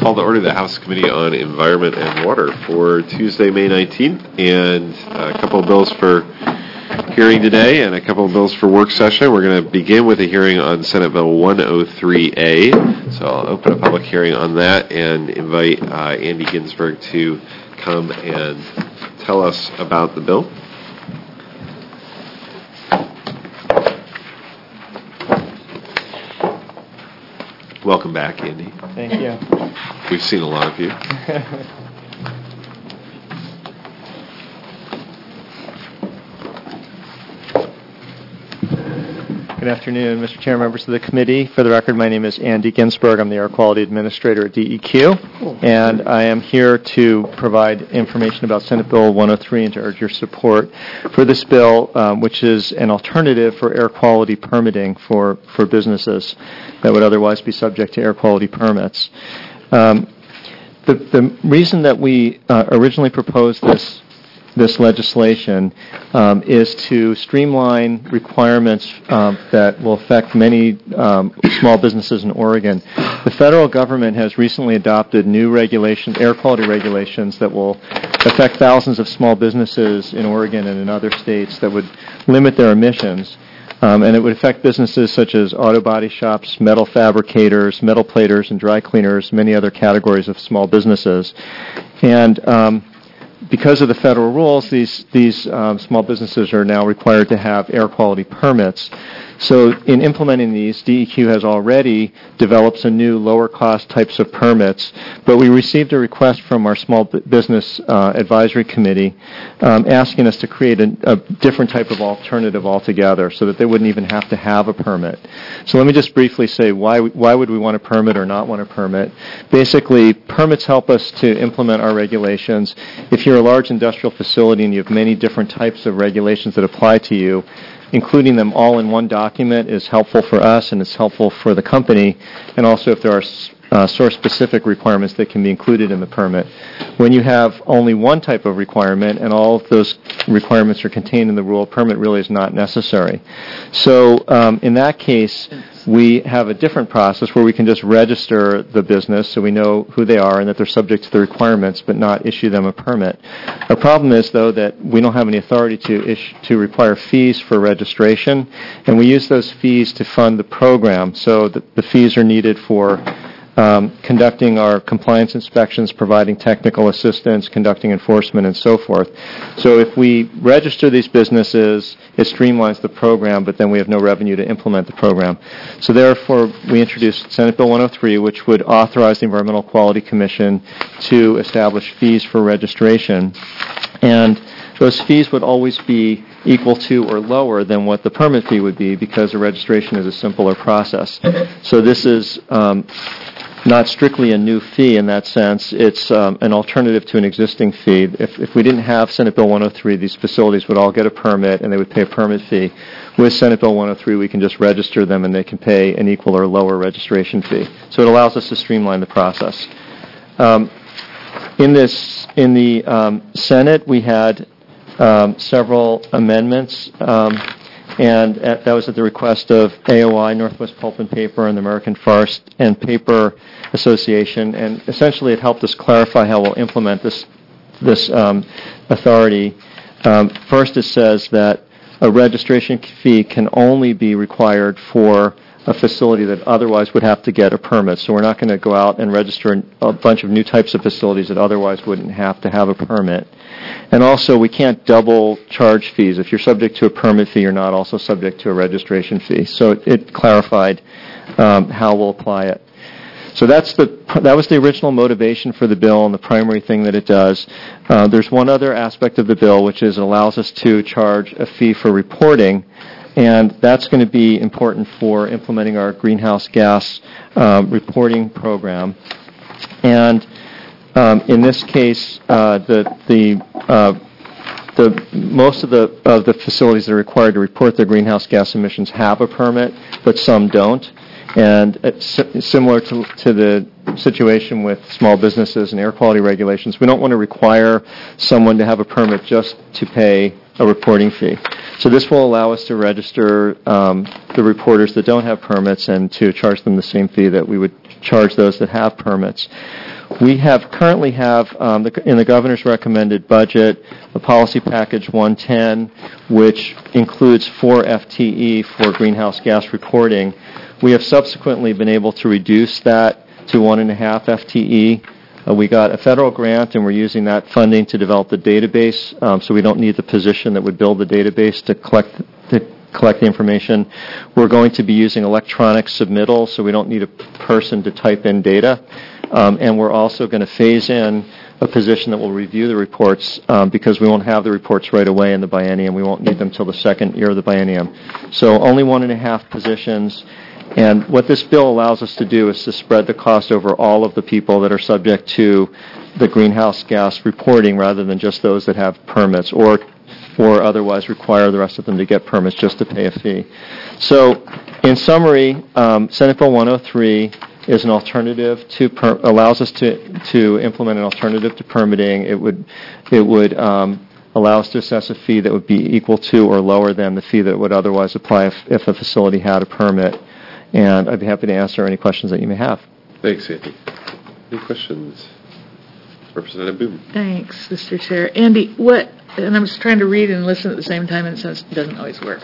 call to order the House Committee on Environment and Water for Tuesday, May 19th, and a couple of bills for hearing today and a couple of bills for work session. We're going to begin with a hearing on Senate Bill 103A, so I'll open a public hearing on that and invite Andy Ginsberg to come and tell us about the bill. Welcome back, Andy. Thank you. We've seen a lot of you. Good afternoon, Mr. Chair, members of the committee. For the record, my name is Andy Ginsberg. I'm the Air Quality Administrator at DEQ, and I am here to provide information about Senate Bill 103 and to urge your support for this bill, which is an alternative for air quality permitting for businesses that would otherwise be subject to air quality permits. The reason that we originally proposed this legislation is to streamline requirements that will affect many small businesses in Oregon. The federal government has recently adopted new regulations, air quality regulations, that will affect thousands of small businesses in Oregon and in other states that would limit their emissions. And it would affect businesses such as auto body shops, metal fabricators, metal platers, and dry cleaners, many other categories of small businesses. And because of the federal rules, these small businesses are now required to have air quality permits. So in implementing these, DEQ has already developed some new lower-cost types of permits, but we received a request from our Small Business Advisory Committee asking us to create a different type of alternative altogether so that they wouldn't even have to have a permit. So let me just briefly say why would we want a permit or not want a permit. Basically, permits help us to implement our regulations. If you're a large industrial facility and you have many different types of regulations that apply to you, including them all in one document is helpful for us and it's helpful for the company, and also if there are source-specific requirements that can be included in the permit. When you have only one type of requirement and all of those requirements are contained in the rule, a permit really is not necessary. So in that case, we have a different process where we can just register the business so we know who they are and that they're subject to the requirements but not issue them a permit. Our problem is, though, that we don't have any authority to require fees for registration, and we use those fees to fund the program. So the fees are needed for conducting our compliance inspections, providing technical assistance, conducting enforcement, and so forth. So if we register these businesses, it streamlines the program, but then we have no revenue to implement the program. So therefore, we introduced Senate Bill 103, which would authorize the Environmental Quality Commission to establish fees for registration. And those fees would always be equal to or lower than what the permit fee would be because the registration is a simpler process. So this is not strictly a new fee in that sense. It's an alternative to an existing fee. If we didn't have Senate Bill 103, these facilities would all get a permit and they would pay a permit fee. With Senate Bill 103, we can just register them and they can pay an equal or lower registration fee. So it allows us to streamline the process. In the Senate, we had several amendments, and that was at the request of AOI, Northwest Pulp and Paper, and the American Forest and Paper Association, and essentially it helped us clarify how we'll implement this authority. First, it says that a registration fee can only be required for a facility that otherwise would have to get a permit. So we're not going to go out and register a bunch of new types of facilities that otherwise wouldn't have to have a permit. And also, we can't double charge fees. If you're subject to a permit fee, you're not also subject to a registration fee. So it clarified how we'll apply it. So that was the original motivation for the bill and the primary thing that it does. There's one other aspect of the bill, which is it allows us to charge a fee for reporting, and that's going to be important for implementing our greenhouse gas reporting program. And in this case, most of the facilities that are required to report their greenhouse gas emissions have a permit, but some don't. And it's similar to the situation with small businesses and air quality regulations. We don't want to require someone to have a permit just to pay a reporting fee. So this will allow us to register the reporters that don't have permits and to charge them the same fee that we would charge those that have permits. We currently have in the governor's recommended budget a policy package 110, which includes 4 FTE for greenhouse gas reporting. We have subsequently been able to reduce that to 1.5 FTE. We got a federal grant, and we're using that funding to develop the database, so we don't need the position that would build the database to collect the information. We're going to be using electronic submittal, so we don't need a person to type in data. And we're also going to phase in a position that will review the reports because we won't have the reports right away in the biennium. We won't need them until the second year of the biennium. So only 1.5 positions. And what this bill allows us to do is to spread the cost over all of the people that are subject to the greenhouse gas reporting rather than just those that have permits or otherwise require the rest of them to get permits just to pay a fee. So in summary, Senate Bill 103 is an alternative allows us to implement an alternative to permitting. It would allow us to assess a fee that would be equal to or lower than the fee that would otherwise apply if a facility had a permit. And I'd be happy to answer any questions that you may have. Thanks, Andy. Any questions? Representative Boone. Thanks, Mr. Chair. Andy, and I'm just trying to read and listen at the same time, and it doesn't always work.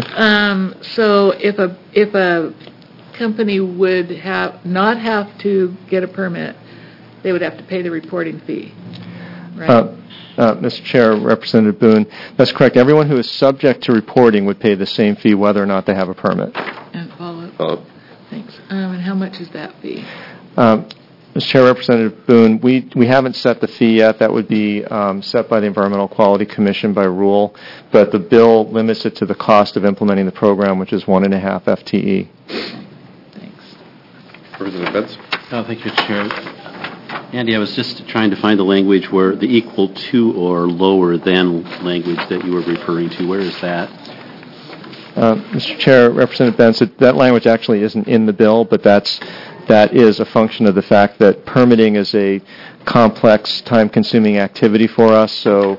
So if a company would not have to get a permit, they would have to pay the reporting fee, right? Mr. Chair, Representative Boone, that's correct. Everyone who is subject to reporting would pay the same fee whether or not they have a permit. And follow-up. Thanks. And how much is that fee? Mr. Chair, Representative Boone, we haven't set the fee yet. That would be set by the Environmental Quality Commission by rule, but the bill limits it to the cost of implementing the program, which is 1.5 FTE. Thanks. Representative Benz. Thank you, Chair. Andy, I was just trying to find the language where the equal to or lower than language that you were referring to. Where is that? Mr. Chair, Representative Benz, that language actually isn't in the bill, but that is a function of the fact that permitting is a complex, time-consuming activity for us. So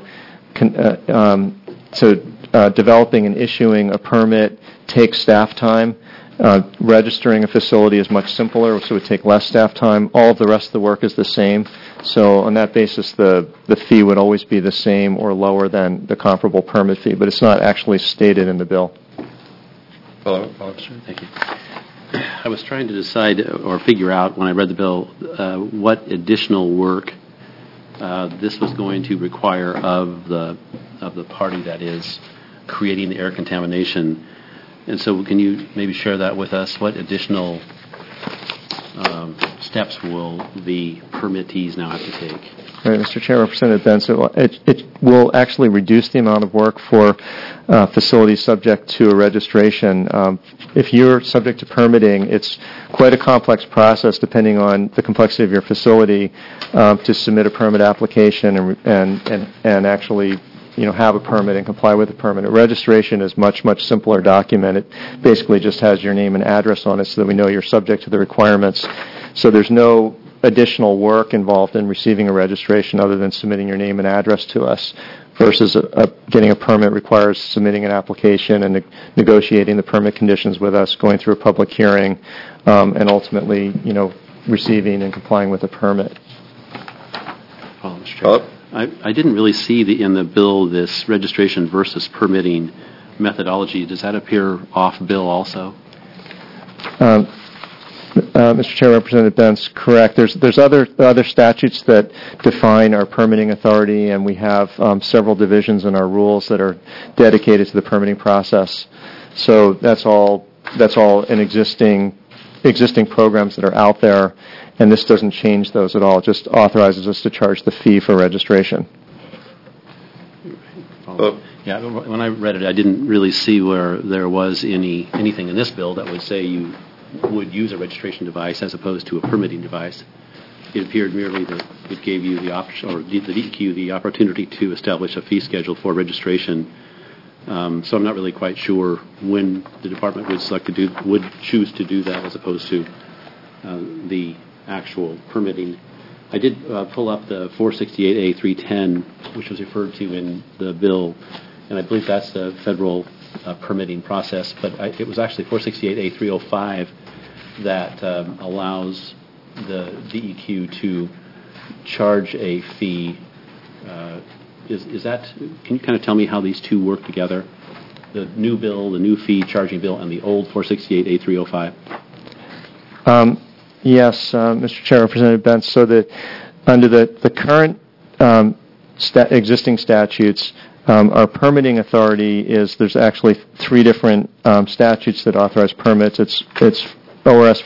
developing and issuing a permit takes staff time. Registering a facility is much simpler, so it would take less staff time. All of the rest of the work is the same. So on that basis, the fee would always be the same or lower than the comparable permit fee, but it's not actually stated in the bill. Follow-up. Sure, thank you. I was trying to decide or figure out when I read the bill what additional work this was going to require of the party that is creating the air contamination. And so can you maybe share that with us? What additional steps will the permittees now have to take? Right, Mr. Chair, Representative Benson, it will actually reduce the amount of work for facilities subject to a registration. If you're subject to permitting, it's quite a complex process depending on the complexity of your facility to submit a permit application and actually have a permit and comply with the permit. A registration is much simpler document. It basically just has your name and address on it so that we know you're subject to the requirements. So there's no additional work involved in receiving a registration other than submitting your name and address to us versus getting a permit requires submitting an application and negotiating the permit conditions with us, going through a public hearing, and ultimately, receiving and complying with a permit. I didn't really see in the bill this registration versus permitting methodology. Does that appear off bill also? Mr. Chair, Representative Benz, correct. There's other statutes that define our permitting authority, and we have several divisions in our rules that are dedicated to the permitting process. So that's all in existing programs that are out there, and this doesn't change those at all. It just authorizes us to charge the fee for registration. Yeah, when I read it, I didn't really see where there was anything in this bill that would say you would use a registration device as opposed to a permitting device. It appeared merely that it gave you the option, or the DEQ the opportunity to establish a fee schedule for registration. So I'm not really quite sure when the department would choose to do that as opposed to the actual permitting. I did pull up the 468A310, which was referred to in the bill, and I believe that's the federal permitting process, but it was actually 468A305 that allows the DEQ to charge a fee. Is that? Can you kind of tell me how these two work together? The new bill, the new fee charging bill, and the old 468A305. Yes, Mr. Chair, Representative Bentz. So that under the current existing statutes, our permitting authority there's actually three different statutes that authorize permits. It's ORS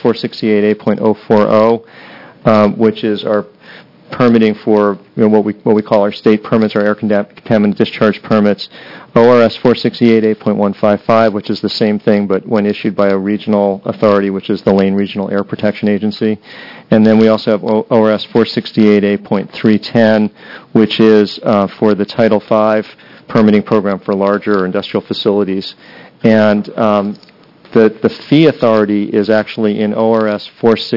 468A.040, which is our permitting for what we call our state permits, our air contaminant discharge permits. ORS 468A.155, which is the same thing, but when issued by a regional authority, which is the Lane Regional Air Protection Agency. And then we also have ORS 468A.310, which is for the Title V permitting program for larger industrial facilities. And the fee authority is actually in ORS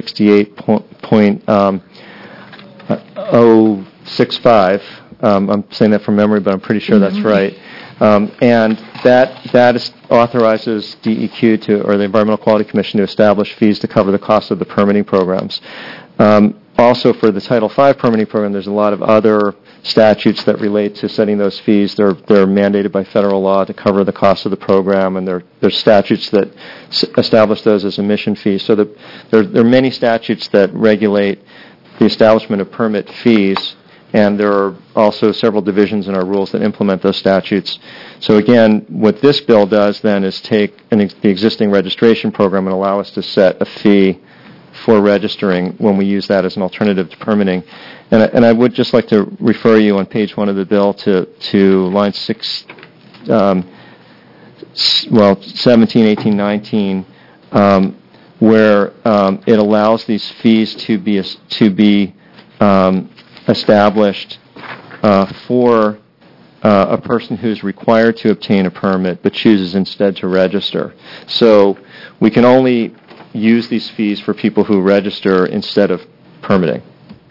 468.065. I'm saying that from memory, but I'm pretty sure that's right. And that authorizes DEQ or the Environmental Quality Commission to establish fees to cover the cost of the permitting programs. Also, for the Title V permitting program, there's a lot of other statutes that relate to setting those fees. They're mandated by federal law to cover the cost of the program, and there's statutes that establish those as emission fees. So there are many statutes that regulate the establishment of permit fees, and there are also several divisions in our rules that implement those statutes. So again, what this bill does then is take the existing registration program and allow us to set a fee for registering when we use that as an alternative to permitting. And I would just like to refer you on page 1 of the bill to line 17, 18, 19, where it allows these fees to be established for a person who's required to obtain a permit but chooses instead to register. So we can only use these fees for people who register instead of permitting.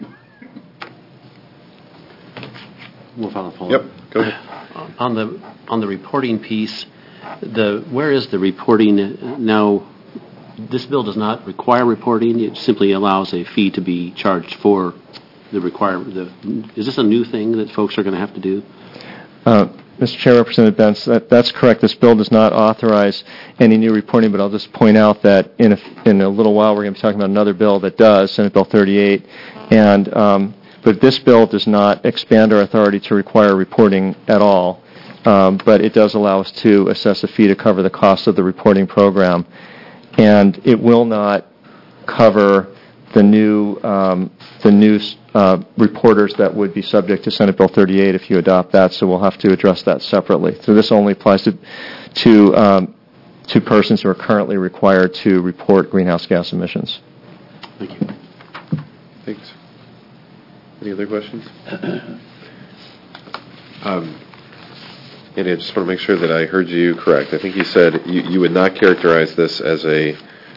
We'll follow up. Yep, go ahead. On the reporting piece, where is the reporting now? This bill does not require reporting. It simply allows a fee to be charged for the requirement. Is this a new thing that folks are going to have to do? Mr. Chair, Representative Bentz, that's correct. This bill does not authorize any new reporting, but I'll just point out that in a little while we're going to be talking about another bill that does, Senate Bill 38, but this bill does not expand our authority to require reporting at all, but it does allow us to assess a fee to cover the cost of the reporting program, and it will not cover the new reporters that would be subject to Senate Bill 38 if you adopt that, so we'll have to address that separately. So this only applies to persons who are currently required to report greenhouse gas emissions. Thank you. Thanks. Any other questions? Andy, I just want to make sure that I heard you correct. I think you said you would not characterize this as a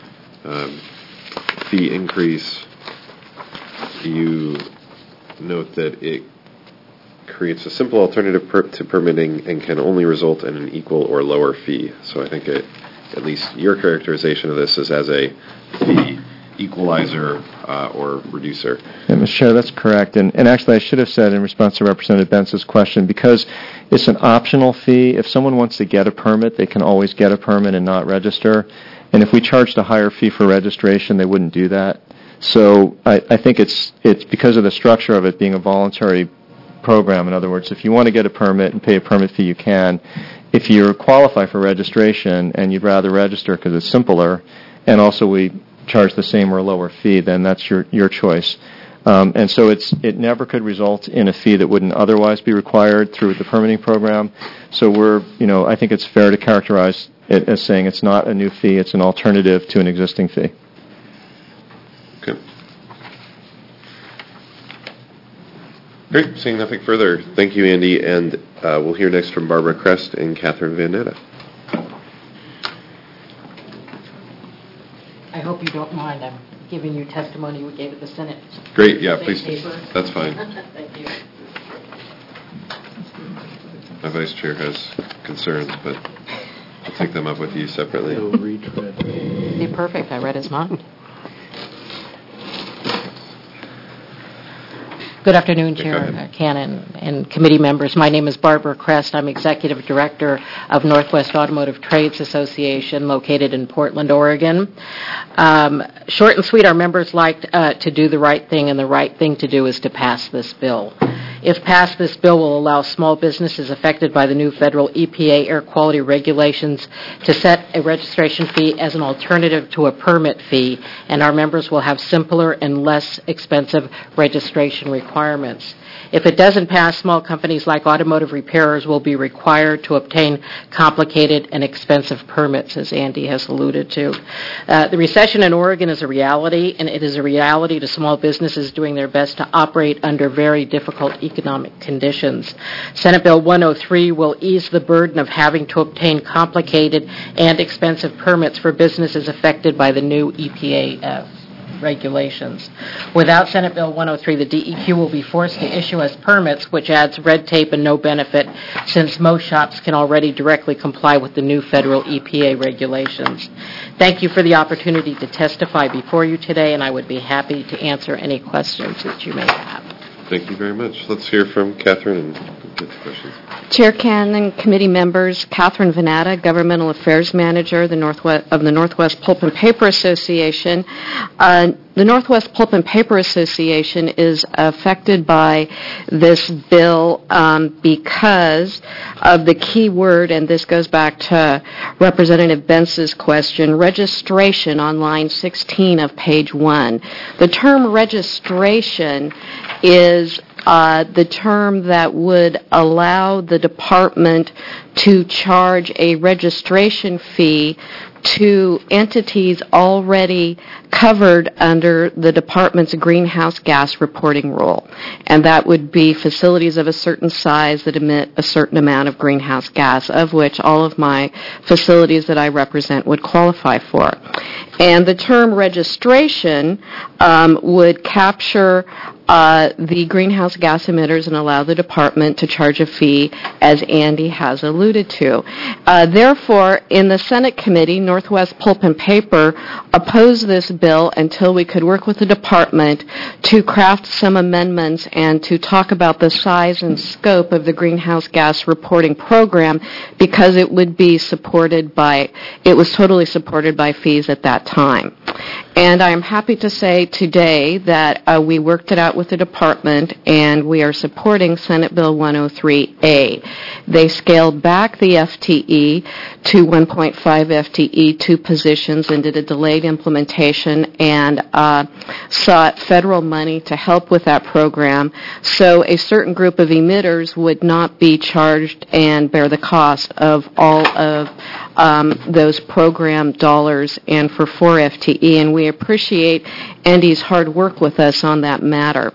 fee increase. You note that it creates a simple alternative to permitting and can only result in an equal or lower fee. So I think at least your characterization of this is as a fee equalizer or reducer. Yeah, Mr. Chair, that's correct. And actually I should have said in response to Representative Bentz's question, because it's an optional fee, if someone wants to get a permit, they can always get a permit and not register. And if we charged a higher fee for registration, they wouldn't do that. So I think it's because of the structure of it being a voluntary program. In other words, if you want to get a permit and pay a permit fee, you can. If you qualify for registration and you'd rather register because it's simpler, and also we charge the same or lower fee, then that's your choice. And so it never could result in a fee that wouldn't otherwise be required through the permitting program. So I think it's fair to characterize it as saying it's not a new fee, it's an alternative to an existing fee. Okay. Great. Seeing nothing further, thank you, Andy. And we'll hear next from Barbara Crest and Catherine Van Netta. I hope you don't mind. I'm giving you testimony we gave at the Senate. Great. Yeah, please. That's fine. Thank you. My vice chair has concerns, but I'll take them up with you separately. Be perfect. I read his mind. Good afternoon, Chair Cannon and committee members. My name is Barbara Crest. I'm Executive Director of Northwest Automotive Trades Association, located in Portland, Oregon. Short and sweet, our members like to do the right thing, and the right thing to do is to pass this bill. If passed, this bill will allow small businesses affected by the new federal EPA air quality regulations to set a registration fee as an alternative to a permit fee, and our members will have simpler and less expensive registration requirements. If it doesn't pass, small companies like automotive repairers will be required to obtain complicated and expensive permits, as Andy has alluded to. The recession in Oregon is a reality, and it is a reality to small businesses doing their best to operate under very difficult economic conditions. Senate Bill 103 will ease the burden of having to obtain complicated and expensive permits for businesses affected by the new EPA regulations. Without Senate Bill 103, the DEQ will be forced to issue us permits, which adds red tape and no benefit, since most shops can already directly comply with the new federal EPA regulations. Thank you for the opportunity to testify before you today, and I would be happy to answer any questions that you may have. Thank you very much. Let's hear from Catherine and get to questions. Chair Cannon, committee members, Catherine Venata, Governmental Affairs Manager of the Northwest Pulp and Paper Association. The Northwest Pulp and Paper Association is affected by this bill because of the key word, and this goes back to Representative Bence's question, registration on line 16 of page 1. The term registration is the term that would allow the department to charge a registration fee to entities already covered under the department's greenhouse gas reporting rule. And that would be facilities of a certain size that emit a certain amount of greenhouse gas, of which all of my facilities that I represent would qualify for. And the term registration would capture the greenhouse gas emitters and allow the department to charge a fee, as Andy has alluded to. Therefore, in the Senate committee, Northwest Pulp and Paper opposed this bill until we could work with the department to craft some amendments and to talk about the size and scope of the greenhouse gas reporting program, because it would be it was totally supported by fees at that time. And I am happy to say today that we worked it out with the department, and we are supporting Senate Bill 103A. They scaled back the FTE to 1.5 FTE, 2 positions, and did a delayed implementation and sought federal money to help with that program, so a certain group of emitters would not be charged and bear the cost of all of those program dollars, and for 4 FTE, and we appreciate Andy's hard work with us on that matter.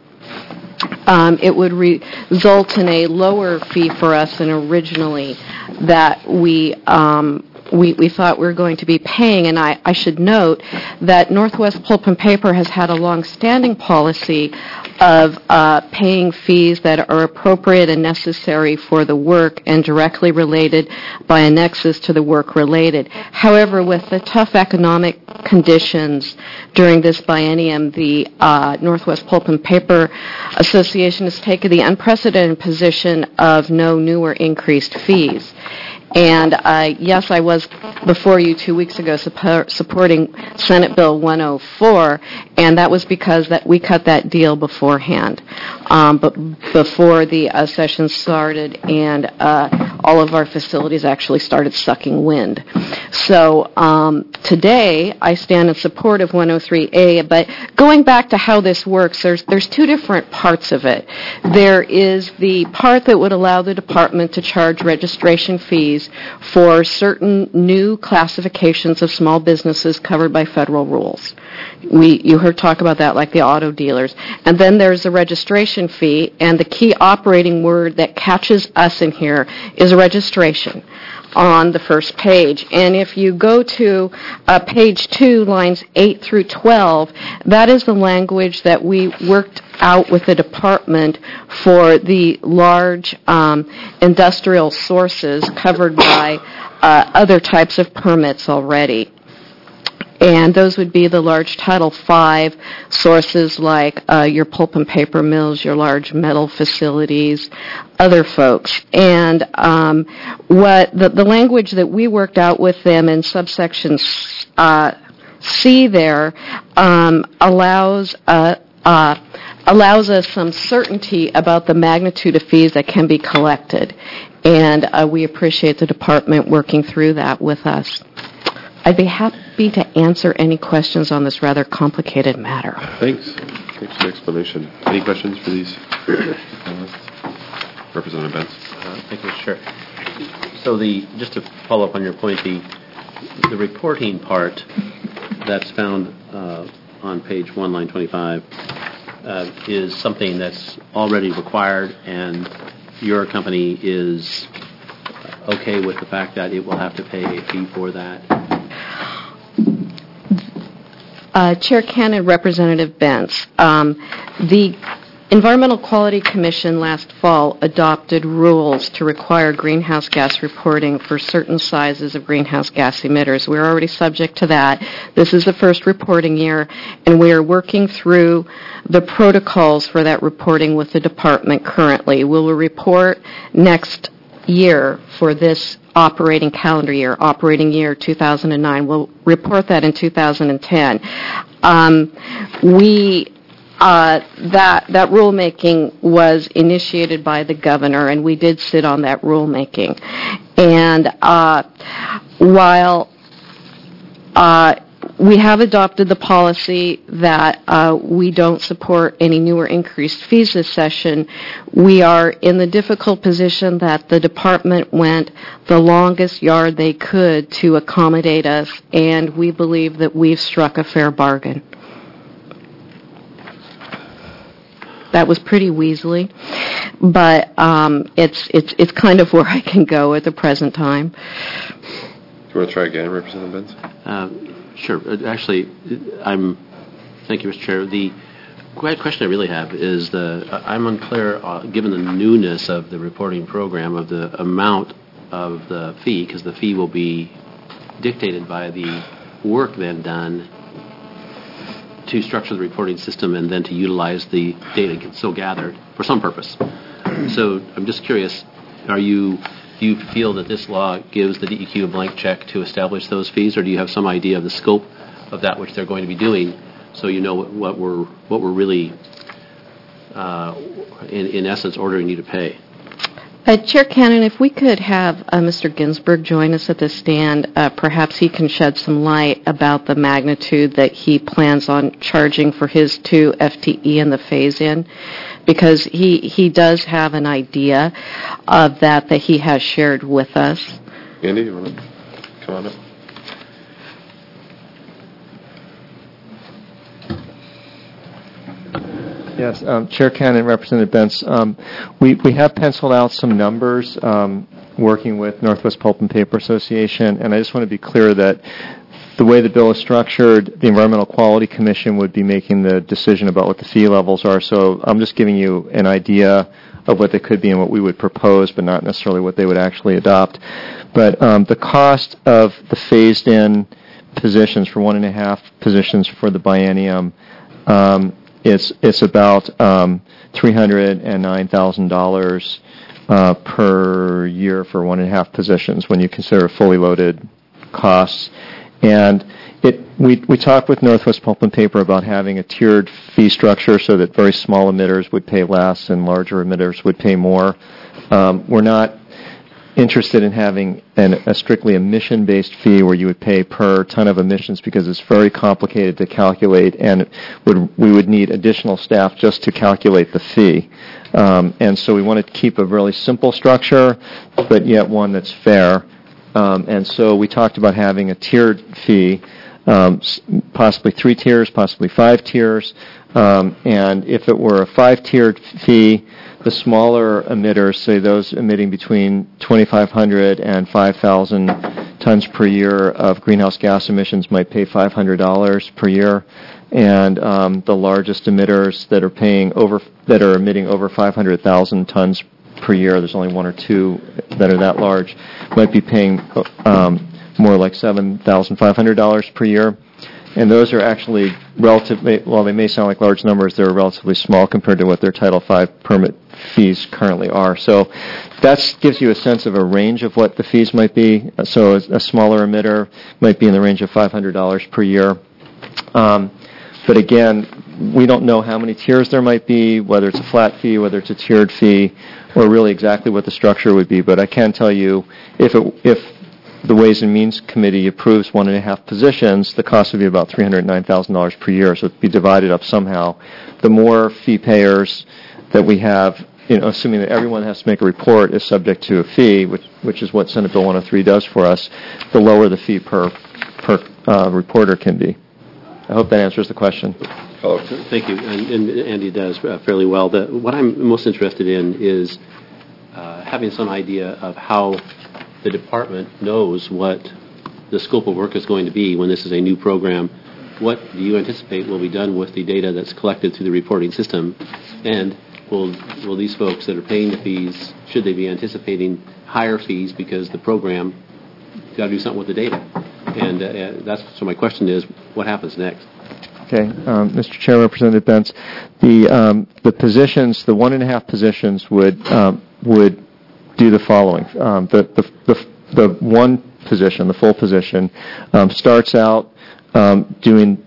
It would result in a lower fee for us than originally that we thought we were going to be paying. And I should note that Northwest Pulp and Paper has had a long-standing policy of paying fees that are appropriate and necessary for the work and directly related by a nexus to the work related. However, with the tough economic conditions during this biennium, the Northwest Pulp and Paper Association has taken the unprecedented position of no new or increased fees. And yes, I was before you 2 weeks ago supporting Senate Bill 104, and that was because we cut that deal beforehand, but before the session started, and all of our facilities actually started sucking wind. So today I stand in support of 103A, but going back to how this works, there's 2 different parts of it. There is the part that would allow the department to charge registration fees for certain new classifications of small businesses covered by federal rules. You heard talk about that, like the auto dealers. And then there's a registration fee, and the key operating word that catches us in here is registration on the first page. And if you go to page 2, lines 8 through 12, that is the language that we worked out with the department for the large industrial sources covered by other types of permits already. And those would be the large Title V sources like your pulp and paper mills, your large metal facilities, other folks. And what the language that we worked out with them in subsection C there allows us some certainty about the magnitude of fees that can be collected. And we appreciate the department working through that with us. I'd be happy to answer any questions on this rather complicated matter. Thanks. Thanks for the explanation. Any questions for these panelists? Representative Benz. Thank you, Mr. Chair. So just to follow up on your point, the reporting part that's found on page 1, line 25, is something that's already required, and your company is okay with the fact that it will have to pay a fee for that? Chair Cannon, Representative Benz, the Environmental Quality Commission last fall adopted rules to require greenhouse gas reporting for certain sizes of greenhouse gas emitters. We're already subject to that. This is the first reporting year, and we are working through the protocols for that reporting with the department currently. We will report next year for this operating calendar year, operating year 2009. We'll report that in 2010. That rulemaking was initiated by the governor, and we did sit on that rulemaking. And while we have adopted the policy that we don't support any new or increased fees this session, we are in the difficult position that the department went the longest yard they could to accommodate us, and we believe that we've struck a fair bargain. That was pretty weaselly, but it's kind of where I can go at the present time. Do you want to try again, Representative Benz? Sure. Actually, thank you, Mr. Chair. The question I really have is I'm unclear, given the newness of the reporting program, of the amount of the fee, because the fee will be dictated by the work then done to structure the reporting system and then to utilize the data so gathered for some purpose. So I'm just curious, do you feel that this law gives the DEQ a blank check to establish those fees, or do you have some idea of the scope of that which they're going to be doing, so you know what we're really, in essence, ordering you to pay? Chair Cannon, if we could have Mr. Ginsburg join us at the stand, perhaps he can shed some light about the magnitude that he plans on charging for his 2 FTE and the phase-in, because he does have an idea of that he has shared with us. Andy, you want to come on up? Yes, Chair Cannon, Representative Benz. We have penciled out some numbers working with Northwest Pulp and Paper Association, and I just want to be clear that the way the bill is structured, the Environmental Quality Commission would be making the decision about what the fee levels are, so I'm just giving you an idea of what they could be and what we would propose, but not necessarily what they would actually adopt. But the cost of the phased-in positions for 1.5 positions for the biennium, it's about $309,000 per year for 1.5 positions when you consider fully loaded costs. And we talked with Northwest Pulp and Paper about having a tiered fee structure so that very small emitters would pay less and larger emitters would pay more. We're not interested in having a strictly emission-based fee where you would pay per ton of emissions, because it's very complicated to calculate, and we would need additional staff just to calculate the fee. And so we want to keep a really simple structure, but yet one that's fair. And so we talked about having a tiered fee possibly 3 tiers, possibly 5 tiers. And if it were a 5-tiered fee, the smaller emitters, say those emitting between 2,500 and 5,000 tons per year of greenhouse gas emissions, might pay $500 per year. And the largest emitters that are emitting over 500,000 tons per year, there's only 1 or 2 that are that large, might be paying more like $7,500 per year. And those are actually relatively, while they may sound like large numbers, they're relatively small compared to what their Title V permit fees currently are. So that gives you a sense of a range of what the fees might be. So a smaller emitter might be in the range of $500 per year. But again, we don't know how many tiers there might be, whether it's a flat fee, whether it's a tiered fee, or really exactly what the structure would be. But I can tell you, if the Ways and Means Committee approves 1.5 positions, the cost would be about $309,000 per year, so it would be divided up somehow. The more fee payers that we have, assuming that everyone has to make a report is subject to a fee, which is what Senate Bill 103 does for us, the lower the fee per reporter can be. I hope that answers the question. Thank you, and Andy does fairly well. What I'm most interested in is having some idea of how the department knows what the scope of work is going to be when this is a new program. What do you anticipate will be done with the data that's collected through the reporting system? And will these folks that are paying the fees, should they be anticipating higher fees because the program got to do something with the data? And so my question is, what happens next? Okay, Mr. Chair, Representative Bentz, the positions, the 1.5 positions would do the following. The one position, the full position, starts out doing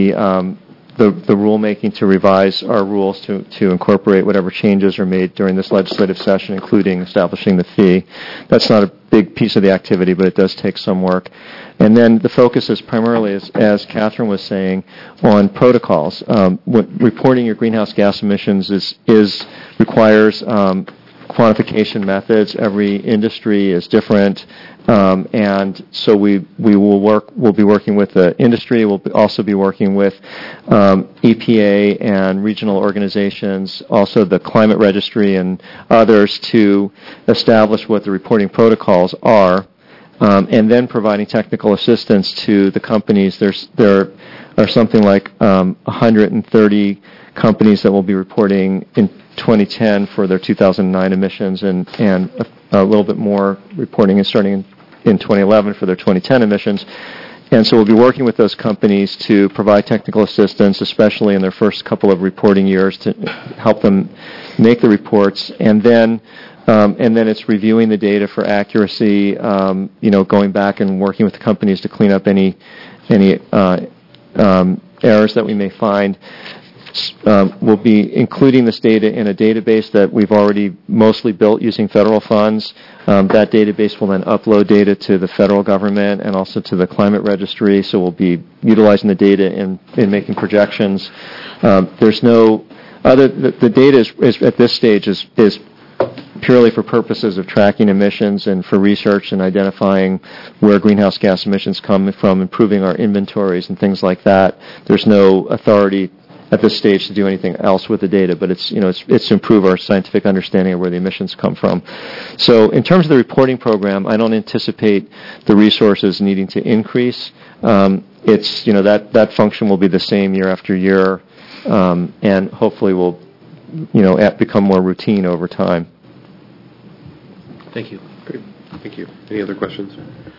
the rulemaking to revise our rules to incorporate whatever changes are made during this legislative session, including establishing the fee. That's not a big piece of the activity, but it does take some work. And then the focus is primarily, as Catherine was saying, on protocols. Reporting your greenhouse gas emissions requires quantification methods. Every industry is different. And so we'll be working with the industry. We'll also be working with EPA and regional organizations, also the Climate Registry and others, to establish what the reporting protocols are, and then providing technical assistance to the companies. There are something like 130 companies that will be reporting in 2010 for their 2009 emissions, and a little bit more reporting is starting in 2011 for their 2010 emissions. And so we'll be working with those companies to provide technical assistance, especially in their first couple of reporting years, to help them make the reports. And then it's reviewing the data for accuracy, going back and working with the companies to clean up any errors that we may find. We'll be including this data in a database that we've already mostly built using federal funds. That database will then upload data to the federal government and also to the Climate Registry, so we'll be utilizing the data in making projections. There's no other. The data is at this stage is purely for purposes of tracking emissions and for research and identifying where greenhouse gas emissions come from, improving our inventories and things like that. There's no authority at this stage to do anything else with the data, but it's to improve our scientific understanding of where the emissions come from. So in terms of the reporting program, I don't anticipate the resources needing to increase. That function will be the same year after year, and hopefully will become more routine over time. Thank you. Great. Thank you. Any other questions?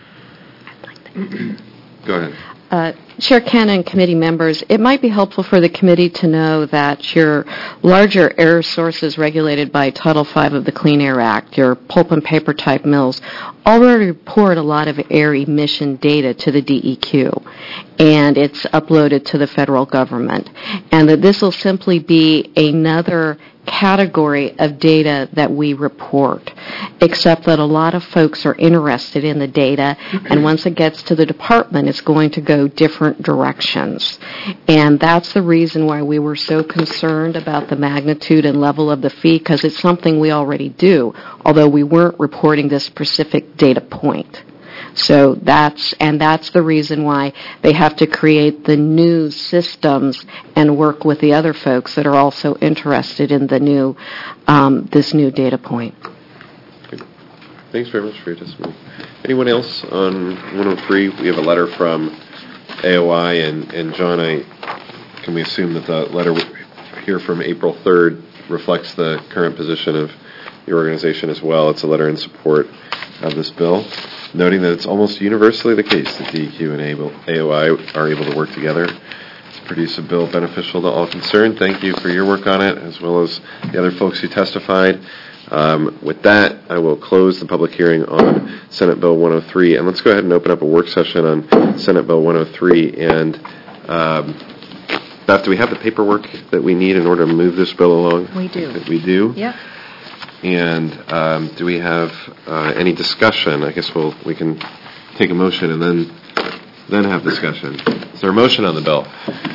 Go ahead. Chair Cannon and committee members, it might be helpful for the committee to know that your larger air sources regulated by Title V of the Clean Air Act, your pulp and paper type mills, already report a lot of air emission data to the DEQ, and it's uploaded to the federal government. And that this will simply be another category of data that we report, except that a lot of folks are interested in the data, and once it gets to the department, it's going to go different directions. And that's the reason why we were so concerned about the magnitude and level of the fee, because it's something we already do, although we weren't reporting this specific data point. So that's the reason why they have to create the new systems and work with the other folks that are also interested in the new this new data point. Thanks very much for your testimony. Anyone else on 103? We have a letter from AOI, and John, can we assume that the letter here from April 3rd reflects the current position of your organization as well? It's a letter in support of this bill, noting that it's almost universally the case that DEQ and AOI are able to work together to produce a bill beneficial to all concerned. Thank you for your work on it, as well as the other folks who testified. With that, I will close the public hearing on Senate Bill 103, and let's go ahead and open up a work session on Senate Bill 103. And Beth, do we have the paperwork that we need in order to move this bill along? We do. We do? Yep. And do we have any discussion? I guess we can take a motion and then have discussion. Is there a motion on the bill?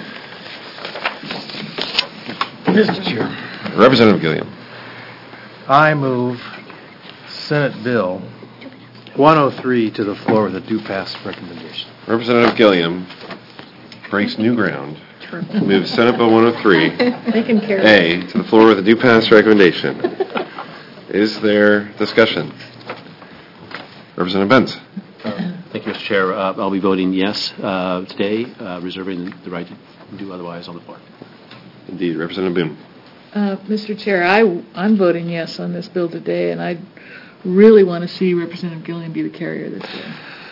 Mr. Chair, Representative Gilliam. I move Senate Bill 103 to the floor with a due pass recommendation. Representative Gilliam breaks new ground. Moves Senate Bill 103 They can carry A to the floor with a due pass recommendation. Is there discussion? Representative Benz. Thank you, Mr. Chair. I'll be voting yes today, reserving the right to do otherwise on the floor. Indeed. Representative Boone. Mr. Chair, I'm voting yes on this bill today, and I really want to see Representative Gilliam be the carrier this year.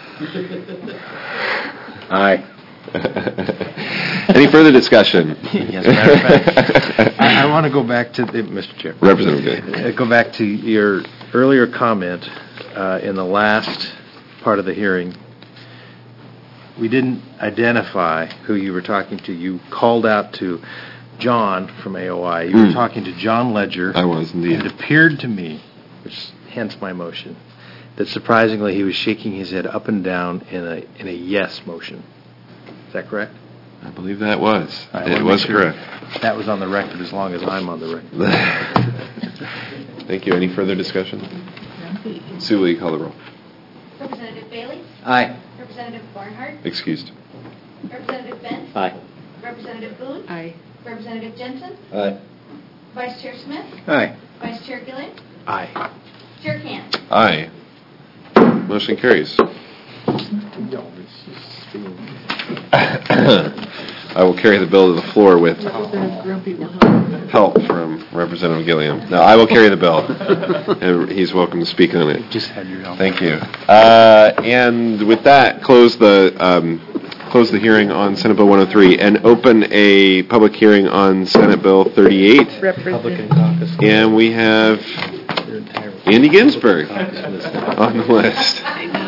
Aye. Any further discussion? Yes, matter of fact, I want to go back to Mr. Chair. Representative Gilliam. Go back to your earlier comment in the last part of the hearing. We didn't identify who you were talking to. You called out to John from AOI. You were talking to John Ledger. I was, indeed. It appeared to me, which hence my motion, that surprisingly he was shaking his head up and down in a yes motion. Is that correct? I believe that was. I It wanna was make sure correct. That was on the record as long as I'm on the record. Thank you. Any further discussion? Sue, will you call the roll? Representative Bailey? Aye. Representative Barnhart? Excused. Representative Benz? Aye. Representative Boone? Aye. Representative Jensen? Aye. Vice Chair Smith? Aye. Vice Chair Gilliam? Aye. Chair Can? Aye. Motion carries. I will carry the bill to the floor with Representative Grumpy will help from Representative Gilliam. No, I will carry the bill, and he's welcome to speak on it. Just had your help. Thank you. And with that, close the hearing on Senate Bill 103 and open a public hearing on Senate Bill 38. Republican caucus. And we have Andy Ginsburg on the list.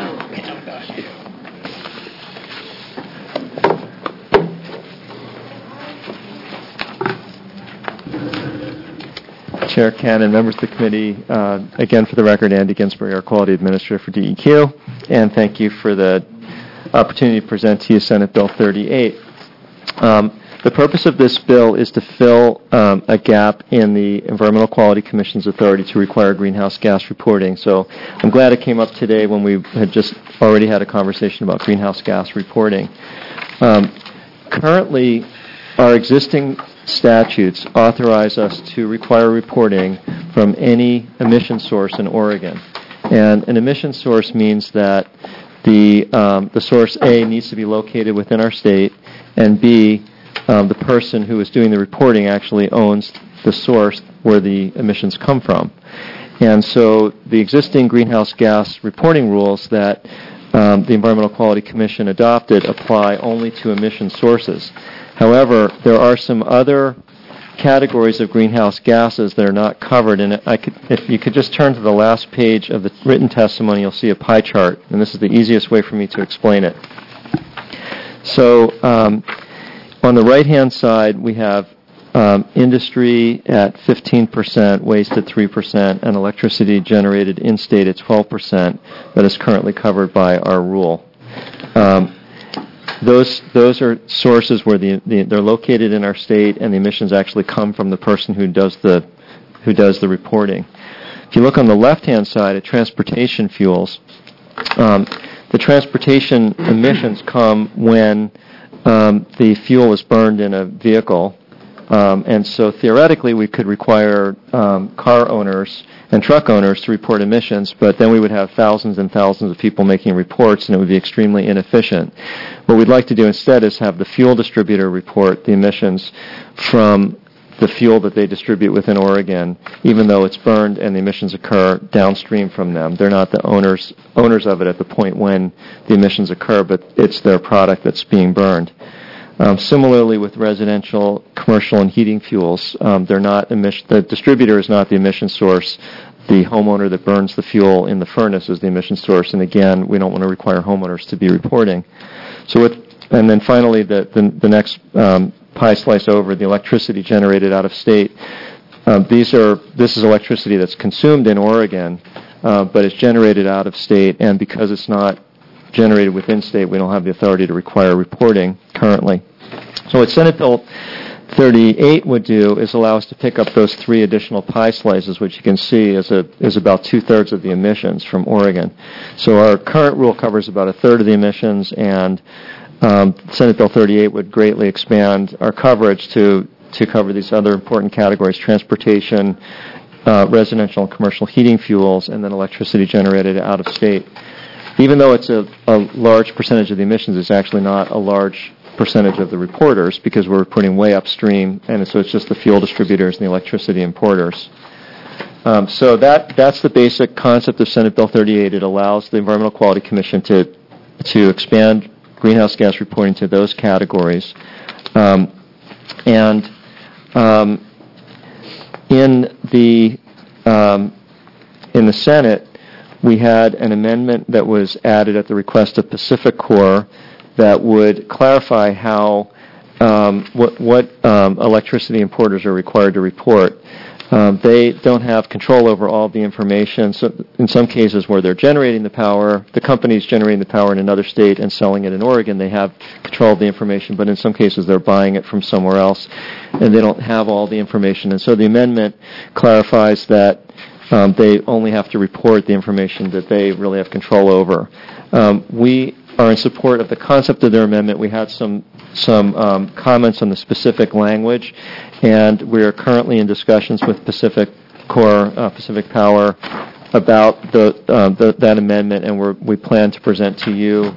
Chair Cannon, members of the committee, again for the record, Andy Ginsburg, our Quality Administrator for DEQ, and thank you for the opportunity to present to you Senate Bill 38. The purpose of this bill is to fill a gap in the Environmental Quality Commission's authority to require greenhouse gas reporting. So I'm glad it came up today when we had just already had a conversation about greenhouse gas reporting. Currently, our existing statutes authorize us to require reporting from any emission source in Oregon. And an emission source means that the source A needs to be located within our state, and B, the person who is doing the reporting actually owns the source where the emissions come from. And so the existing greenhouse gas reporting rules that the Environmental Quality Commission adopted apply only to emission sources. However, there are some other categories of greenhouse gases that are not covered, and if you could just turn to the last page of the written testimony, you'll see a pie chart, and this is the easiest way for me to explain it. So on the right-hand side, we have industry at 15%, waste at 3%, and electricity generated in-state at 12% that is currently covered by our rule. Those are sources where they're located in our state, and the emissions actually come from the person who does the reporting. If you look on the left-hand side at transportation fuels, The transportation emissions come when the fuel is burned in a vehicle. And so theoretically, we could require car owners and truck owners to report emissions, but then we would have thousands and thousands of people making reports, and it would be extremely inefficient. What we'd like to do instead is have the fuel distributor report the emissions from the fuel that they distribute within Oregon, even though it's burned and the emissions occur downstream from them. They're not the owners of it at the point when the emissions occur, but it's their product that's being burned. Similarly, with residential, commercial, and heating fuels, the distributor is not the emission source. The homeowner that burns the fuel in the furnace is the emission source. And again, we don't want to require homeowners to be reporting. And then finally, the next pie slice over, the electricity generated out of state. This is electricity that's consumed in Oregon, but it's generated out of state, and because it's not generated within state, we don't have the authority to require reporting currently. So what Senate Bill 38 would do is allow us to pick up those 3 additional pie slices, which you can see is about 2/3 of the emissions from Oregon. So our current rule covers about 1/3 of the emissions, and Senate Bill 38 would greatly expand our coverage to cover these other important categories: transportation, residential and commercial heating fuels, and then electricity generated out of state. Even though it's a large percentage of the emissions, it's actually not a large percentage of the reporters because we're putting way upstream, and so it's just the fuel distributors and the electricity importers. So that's the basic concept of Senate Bill 38. It allows the Environmental Quality Commission to expand greenhouse gas reporting to those categories. In the Senate, we had an amendment that was added at the request of Pacific Corps that would clarify how what electricity importers are required to report. They don't have control over all the information. So in some cases where they're generating the power, the company's generating the power in another state and selling it in Oregon, they have control of the information, but in some cases they're buying it from somewhere else, and they don't have all the information. And so the amendment clarifies that they only have to report the information that they really have control over. We are in support of the concept of their amendment. We had some comments on the specific language, and we are currently in discussions with Pacific Corps, Pacific Power, about that amendment, and we plan to present to you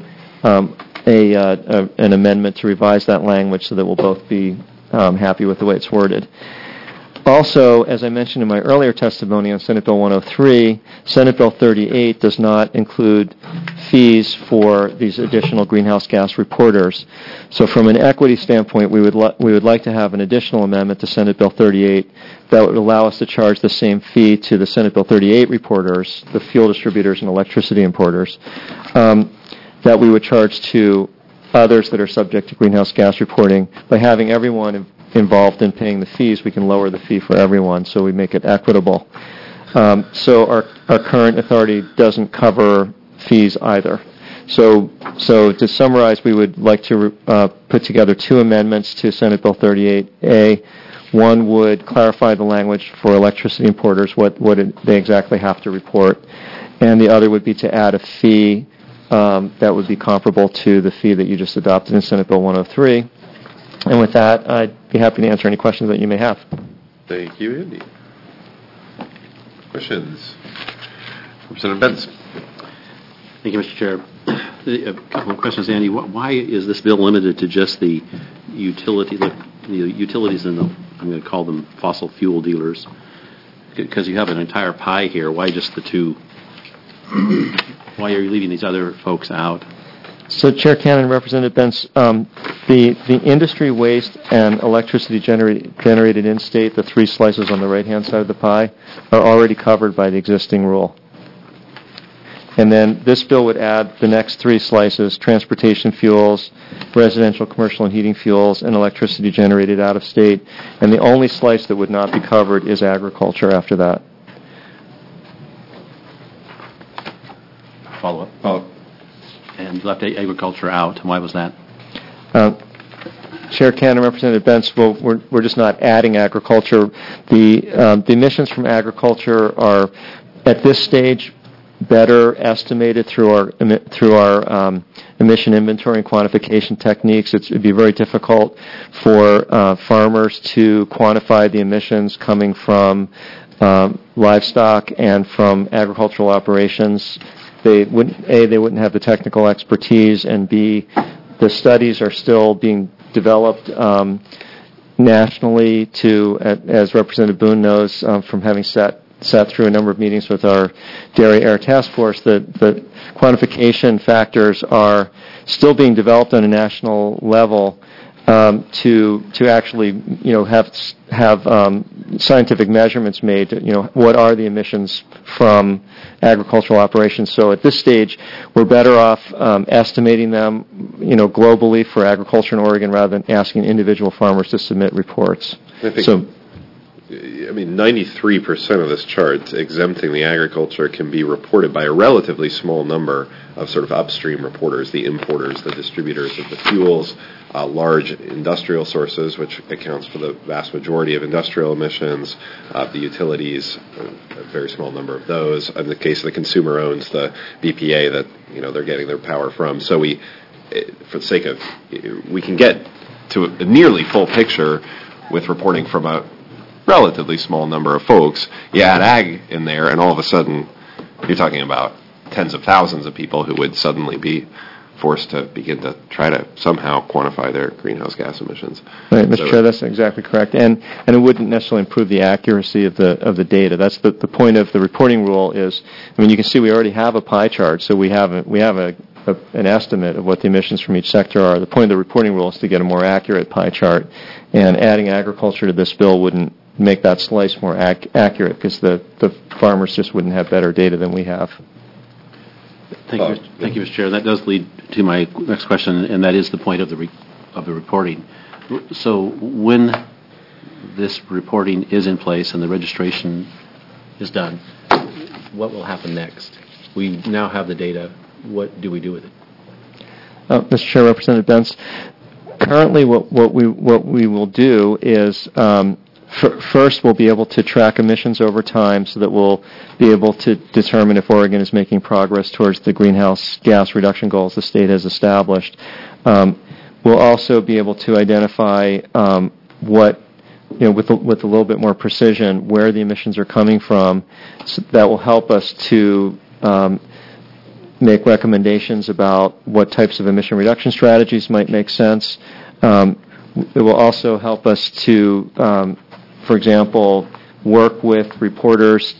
an amendment to revise that language so that we'll both be happy with the way it's worded. Also, as I mentioned in my earlier testimony on Senate Bill 103, Senate Bill 38 does not include fees for these additional greenhouse gas reporters. So from an equity standpoint, we would like to have an additional amendment to Senate Bill 38 that would allow us to charge the same fee to the Senate Bill 38 reporters, the fuel distributors and electricity importers, that we would charge to others that are subject to greenhouse gas reporting. By having everyone involved in paying the fees, we can lower the fee for everyone, so we make it equitable. So our current authority doesn't cover fees either. So to summarize, we would like to put together 2 amendments to Senate Bill 38A. One would clarify the language for electricity importers, what they exactly have to report, and the other would be to add a fee that would be comparable to the fee that you just adopted in Senate Bill 103. And with that, I'd be happy to answer any questions that you may have. Thank you, Andy. Questions? Representative Benz. Thank you, Mr. Chair. A couple of questions, Andy. Why is this bill limited to just the utilities and I'm going to call them fossil fuel dealers? Because you have an entire pie here. Why just the 2? Why are you leaving these other folks out? So, Chair Cannon, Representative Benz, the industry waste and electricity generated in-state, the 3 slices on the right-hand side of the pie, are already covered by the existing rule. And then this bill would add the next 3 slices: transportation fuels, residential, commercial, and heating fuels, and electricity generated out of state. And the only slice that would not be covered is agriculture after that. Follow-up. And left agriculture out. Why was that? Chair Cannon, Representative Benz, well, we're just not adding agriculture. The emissions from agriculture are, at this stage, better estimated through our emission inventory and quantification techniques. It'd be very difficult for farmers to quantify the emissions coming from livestock and from agricultural operations. They wouldn't have the technical expertise, and B, the studies are still being developed nationally as Representative Boone knows from having sat through a number of meetings with our Dairy Air Task Force, that the quantification factors are still being developed on a national level to actually have scientific measurements made. What are the emissions from agricultural operations? So at this stage, we're better off estimating them, globally for agriculture in Oregon rather than asking individual farmers to submit reports. 93% of this chart exempting the agriculture can be reported by a relatively small number of sort of upstream reporters, the importers, the distributors of the fuels, large industrial sources, which accounts for the vast majority of industrial emissions, the utilities, a very small number of those. In the case of the consumer owns the BPA that they're getting their power from. So we, for the sake of, we can get to a nearly full picture with reporting from a relatively small number of folks. You add ag in there, and all of a sudden, you're talking about tens of thousands of people who would suddenly be forced to begin to try to somehow quantify their greenhouse gas emissions. Right, Mr. Chair, that's exactly correct, and it wouldn't necessarily improve the accuracy of the data. That's the point of the reporting rule. Is, you can see we already have a pie chart, so we have an estimate of what the emissions from each sector are. The point of the reporting rule is to get a more accurate pie chart, and adding agriculture to this bill wouldn't make that slice more accurate, because the farmers just wouldn't have better data than we have. Thank you, Mr. Chair. That does lead to my next question, and that is the point of the reporting. So when this reporting is in place and the registration is done, what will happen next? We now have the data. What do we do with it? Mr. Chair, Representative Bentz, currently what we will do is first, we'll be able to track emissions over time so that we'll be able to determine if Oregon is making progress towards the greenhouse gas reduction goals the state has established. We'll also be able to identify with a little bit more precision where the emissions are coming from. So that will help us to make recommendations about what types of emission reduction strategies might make sense. It will also help us to for example, work with reporters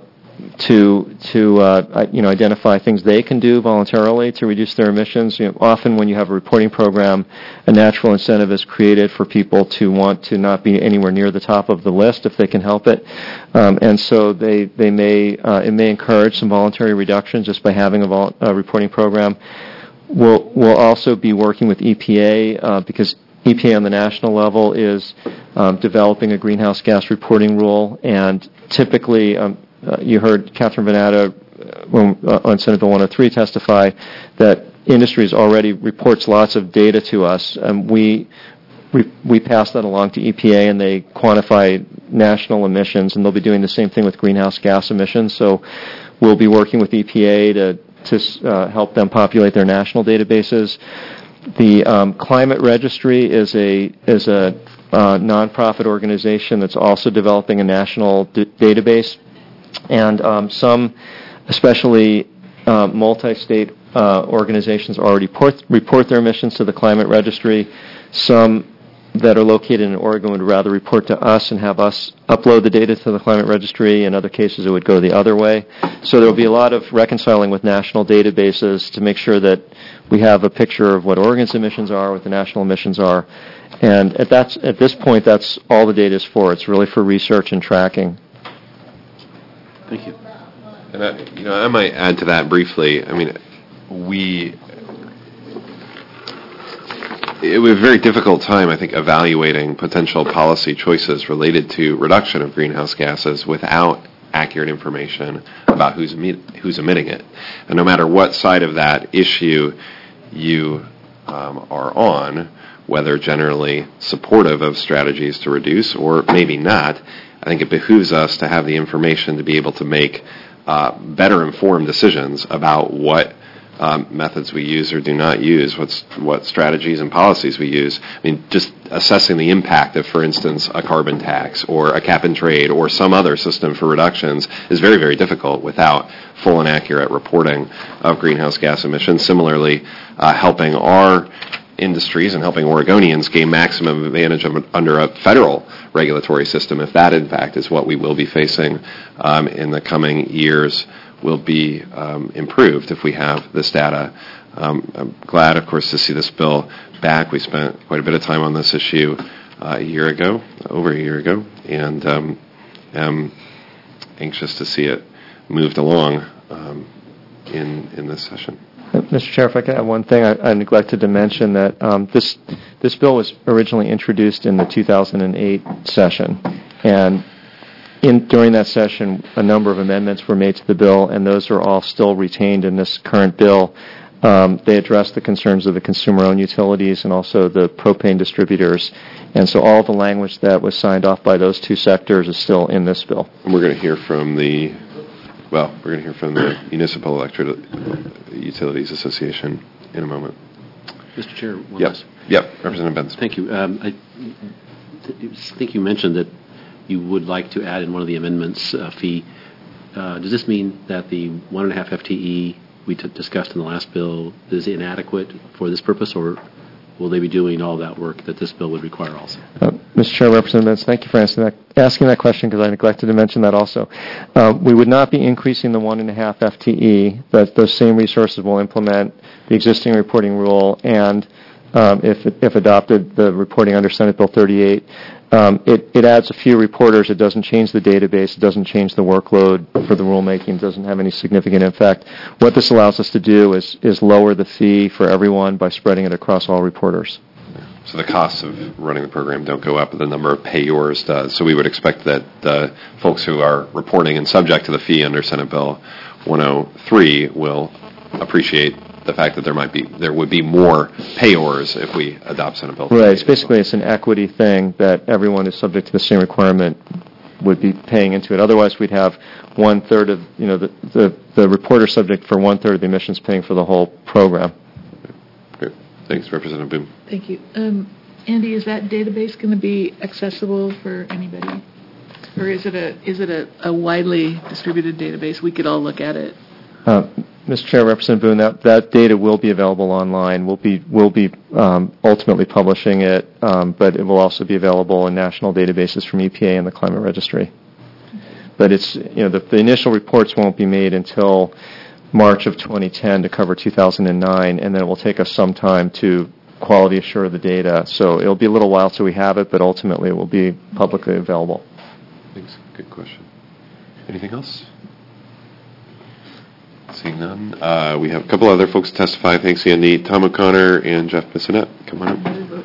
to identify things they can do voluntarily to reduce their emissions. Often when you have a reporting program, a natural incentive is created for people to want to not be anywhere near the top of the list if they can help it, and so it may encourage some voluntary reductions just by having a reporting program. We'll also be working with EPA because EPA on the national level is developing a greenhouse gas reporting rule, and typically, you heard Catherine Venata on Senate Bill 103 testify that industries already reports lots of data to us, and we pass that along to EPA, and they quantify national emissions, and they'll be doing the same thing with greenhouse gas emissions. So we'll be working with EPA to help them populate their national databases. The Climate Registry is a nonprofit organization that's also developing a national database, and some, especially multi-state organizations, already report their emissions to the Climate Registry. Some that are located in Oregon would rather report to us and have us upload the data to the Climate Registry. In other cases, it would go the other way. So there will be a lot of reconciling with national databases to make sure that we have a picture of what Oregon's emissions are, what the national emissions are. And at this point, that's all the data is for. It's really for research and tracking. Thank you. And I might add to that briefly. It was a very difficult time, I think, evaluating potential policy choices related to reduction of greenhouse gases without accurate information about who's emitting it. And no matter what side of that issue you are on, whether generally supportive of strategies to reduce or maybe not, I think it behooves us to have the information to be able to make better informed decisions about what methods we use or do not use, what strategies and policies we use. I mean, just assessing the impact of, for instance, a carbon tax or a cap and trade or some other system for reductions is very, very difficult without full and accurate reporting of greenhouse gas emissions. Similarly, helping our industries and helping Oregonians gain maximum advantage under a federal regulatory system, if that, in fact, is what we will be facing in the coming years, will be improved if we have this data. I'm glad, of course, to see this bill back. We spent quite a bit of time on this issue over a year ago, and am anxious to see it moved along in this session. Mr. Chair, if I could add one thing, I neglected to mention that this bill was originally introduced in the 2008 session, and during that session, a number of amendments were made to the bill, and those are all still retained in this current bill. They address the concerns of the consumer-owned utilities and also the propane distributors, and so all the language that was signed off by those two sectors is still in this bill. And we're going to hear from the Municipal Electric Utilities Association in a moment. Mr. Chair, Yep, Representative Benz. Thank you. I think you mentioned that you would like to add in one of the amendments fee. Does this mean that the 1.5 FTE we discussed in the last bill is inadequate for this purpose, or will they be doing all that work that this bill would require also? Mr. Chair, Representatives, thank you for asking that question, because I neglected to mention that also. We would not be increasing the 1.5 FTE, but those same resources will implement the existing reporting rule, and if adopted, the reporting under Senate Bill 38. It adds a few reporters. It doesn't change the database. It doesn't change the workload for the rulemaking. It doesn't have any significant impact. What this allows us to do is lower the fee for everyone by spreading it across all reporters. So the costs of running the program don't go up, but the number of payors does. So we would expect that the folks who are reporting and subject to the fee under Senate Bill 103 will appreciate the fact that there would be more payors if we adopt Senate Bill 38. Right. It's an equity thing that everyone who's subject to the same requirement would be paying into it. Otherwise, we'd have 1/3 of the reporter subject for 1/3 of the emissions paying for the whole program. Great. Thanks, Representative Boone. Thank you. Andy, is that database going to be accessible for anybody, or is it a widely distributed database? We could all look at it. Mr. Chair, Representative Boone, that data will be available online. We'll be ultimately publishing it, but it will also be available in national databases from EPA and the Climate Registry. But it's the initial reports won't be made until March of 2010 to cover 2009, and then it will take us some time to quality assure the data. So it'll be a little while till we have it, but ultimately it will be publicly available. Thanks. Good question. Anything else? Seeing none. We have a couple other folks testify. Thanks, Andy. Tom O'Connor and Jeff Bissonette. Come on up.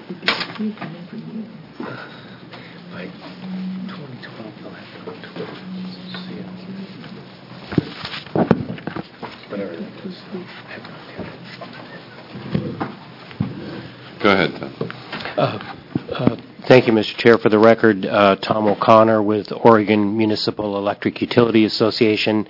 Go ahead, Tom. Thank you, Mr. Chair. For the record, Tom O'Connor with Oregon Municipal Electric Utility Association.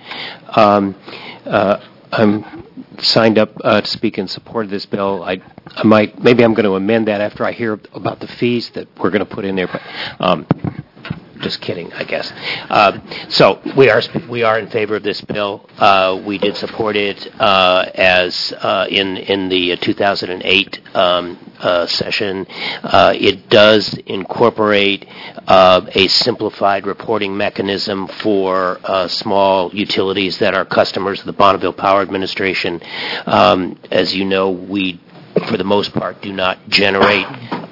I'm signed up to speak in support of this bill. Maybe I'm going to amend that after I hear about the fees that we're going to put in there, but just kidding, I guess. So we are in favor of this bill. We did support it as in the 2008 session. It does incorporate a simplified reporting mechanism for small utilities that are customers of the Bonneville Power Administration. As you know, we, for the most part, do not generate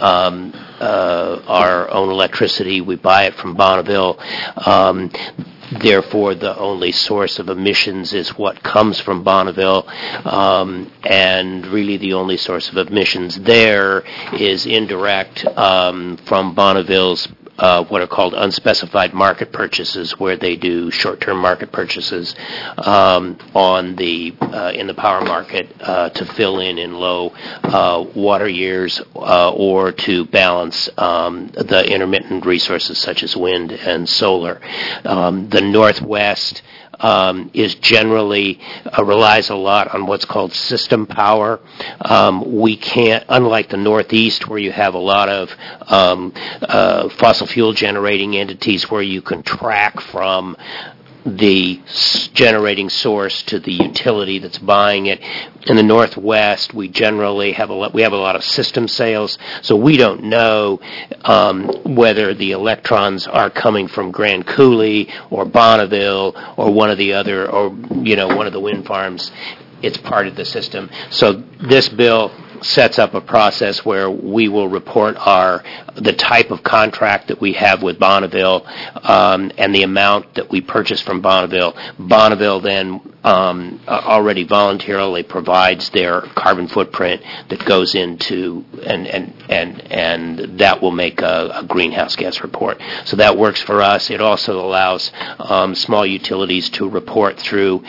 our own electricity. We buy it from Bonneville. Therefore, the only source of emissions is what comes from Bonneville, and really the only source of emissions there is indirect from Bonneville's what are called unspecified market purchases, where they do short-term market purchases in the power market to fill in low water years or to balance the intermittent resources such as wind and solar. The Northwest is generally relies a lot on what's called system power. We can't, unlike the Northeast, where you have a lot of fossil fuel generating entities where you can track from the generating source to the utility that's buying it. In the Northwest, we generally have a lot of system sales, so we don't know whether the electrons are coming from Grand Coulee or Bonneville or one of the other, or one of the wind farms. It's part of the system. So this bill sets up a process where we will report the type of contract that we have with Bonneville and the amount that we purchase from Bonneville. Bonneville then already voluntarily provides their carbon footprint that goes into and that will make a greenhouse gas report. So that works for us. It also allows small utilities to report through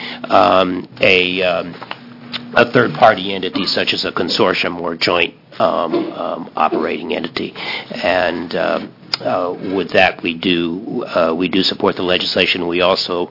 a third-party entity such as a consortium or joint operating entity. And with that, we do support the legislation. We also,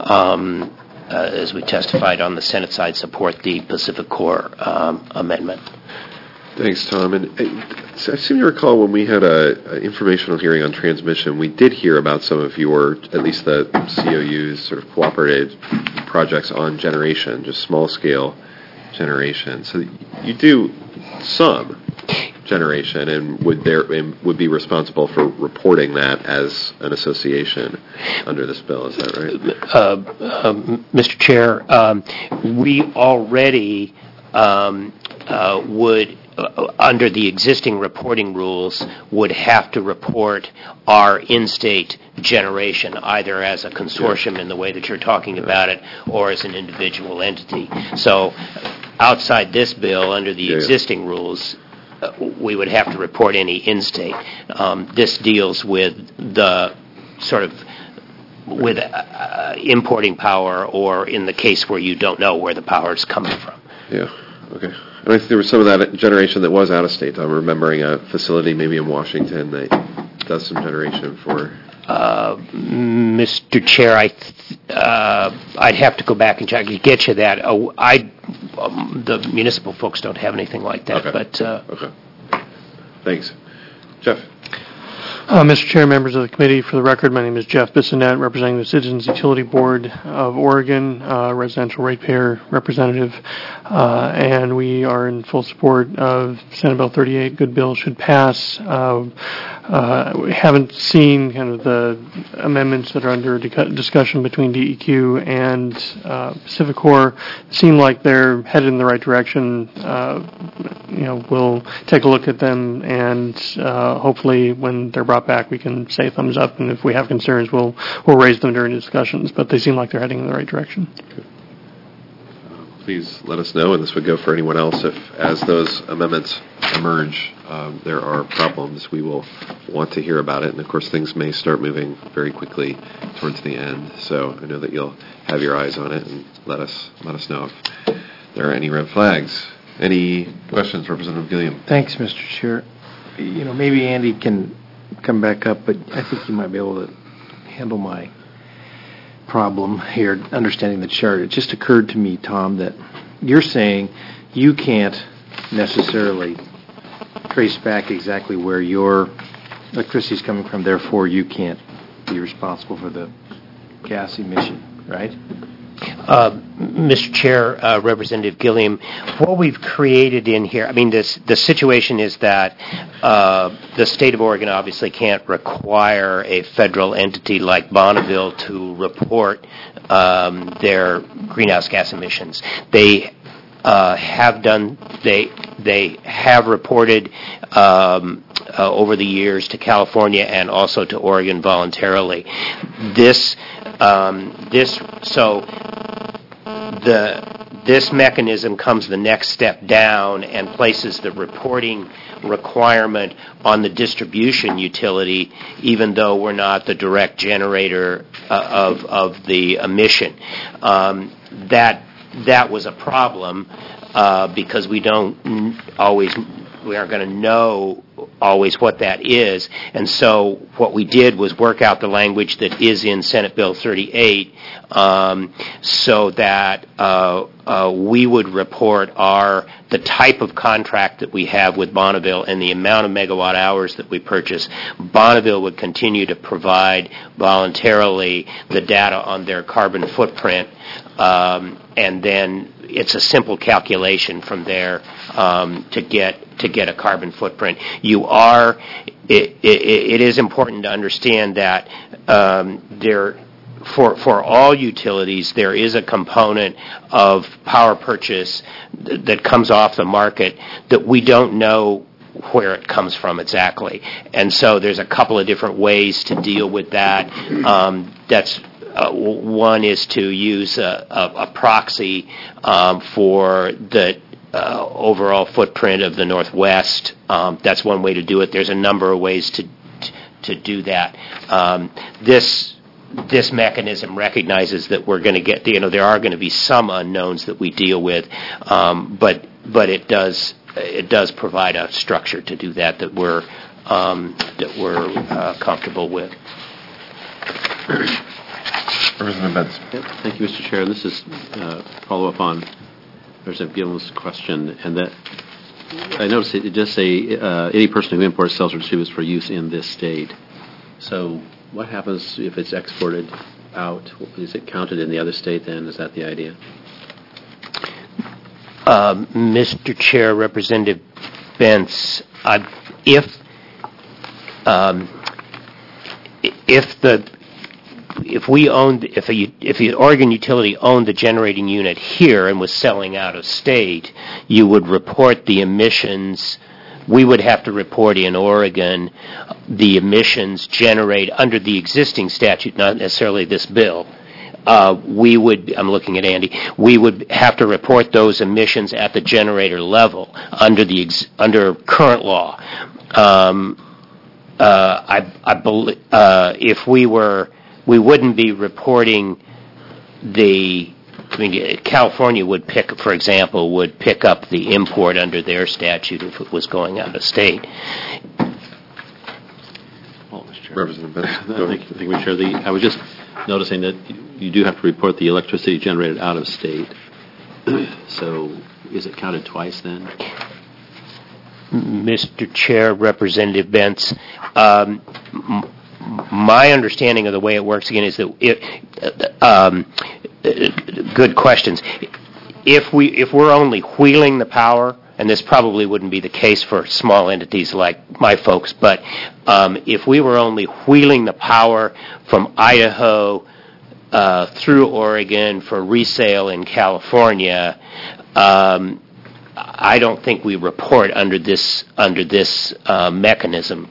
as we testified on the Senate side, support the Pacific Core amendment. Thanks, Tom. And I seem to recall when we had an informational hearing on transmission, we did hear about some of your, at least the COU's sort of cooperative projects on generation, just small-scale generation. So you do some generation and would be responsible for reporting that as an association under this bill. Is that right? Mr. Chair, we already would, under the existing reporting rules, would have to report our in-state generation either as a consortium in the way that you're talking about it or as an individual entity. So outside this bill, under the existing rules, we would have to report any in-state. This deals with the sort of with importing power, or in the case where you don't know where the power is coming from. Yeah, okay. And I think there was some of that generation that was out of state. I'm remembering a facility maybe in Washington that does some generation for... Mr. Chair, I'd have to go back and check. I could get you that. The municipal folks don't have anything like that. Okay. But okay. Thanks. Jeff. Mr. Chair, members of the committee, for the record, my name is Jeff Bissonette, representing the Citizens Utility Board of Oregon, residential ratepayer representative, and we are in full support of Senate Bill 38. Good bill, should pass. We haven't seen kind of the amendments that are under discussion between DEQ and Pacific Core. Seem like they're headed in the right direction. We'll take a look at them, and hopefully when they're brought back, we can say thumbs up, and if we have concerns, we'll raise them during discussions, but they seem like they're heading in the right direction. Okay. Please let us know, and this would go for anyone else, if as those amendments emerge, there are problems, we will want to hear about it, and of course things may start moving very quickly towards the end, so I know that you'll have your eyes on it, and let us know if there are any red flags. Any questions, Representative Gilliam? Thanks, Mr. Chair. Maybe Andy can come back up, but I think you might be able to handle my problem here, understanding the chart. It just occurred to me, Tom, that you're saying you can't necessarily trace back exactly where your electricity is coming from, therefore you can't be responsible for the gas emission, right? Mr. Chair, Representative Gilliam, what we've created in here, the situation is that the state of Oregon obviously can't require a federal entity like Bonneville to report their greenhouse gas emissions. They have reported over the years to California and also to Oregon voluntarily. This mechanism comes the next step down and places the reporting requirement on the distribution utility, even though we're not the direct generator of the emission. That was a problem because we don't always going to know always what that is. And so what we did was work out the language that is in Senate Bill 38 so that we would report the type of contract that we have with Bonneville and the amount of megawatt hours that we purchase. Bonneville would continue to provide voluntarily the data on their carbon footprint, and then it's a simple calculation from there to get a carbon footprint. It is important to understand that for all utilities, there is a component of power purchase that comes off the market that we don't know where it comes from exactly. And so there's a couple of different ways to deal with that. One is to use a proxy for the overall footprint of the Northwest. That's one way to do it. There's a number of ways to do that. This mechanism recognizes that we're going to get, there are going to be some unknowns that we deal with, but it does provide a structure to do that we're comfortable with. Representative Benz. Thank you, Mr. Chair. This is follow up on Representative Gilman's question, and that I noticed it does say any person who imports, sells, or distributes for use in this state. So what happens if it's exported out? Is it counted in the other state then? Is that the idea? Mr. Chair, Representative Bentz, if the Oregon utility owned the generating unit here and was selling out of state, you would report the emissions. We would have to report in Oregon the emissions generated under the existing statute, not necessarily this bill. I'm looking at Andy. We would have to report those emissions at the generator level under current law. I believe if we wouldn't be reporting California would pick up the import under their statute if it was going out of state. Representative Benz. Thank you, Mr. Chair. I was just noticing that you do have to report the electricity generated out of state. So is it counted twice then? Mr. Chair, Representative Bentz, my understanding of the way it works again is that good questions. If we're only wheeling the power, and this probably wouldn't be the case for small entities like my folks, but if we were only wheeling the power from Idaho through Oregon for resale in California, I don't think we report under this mechanism.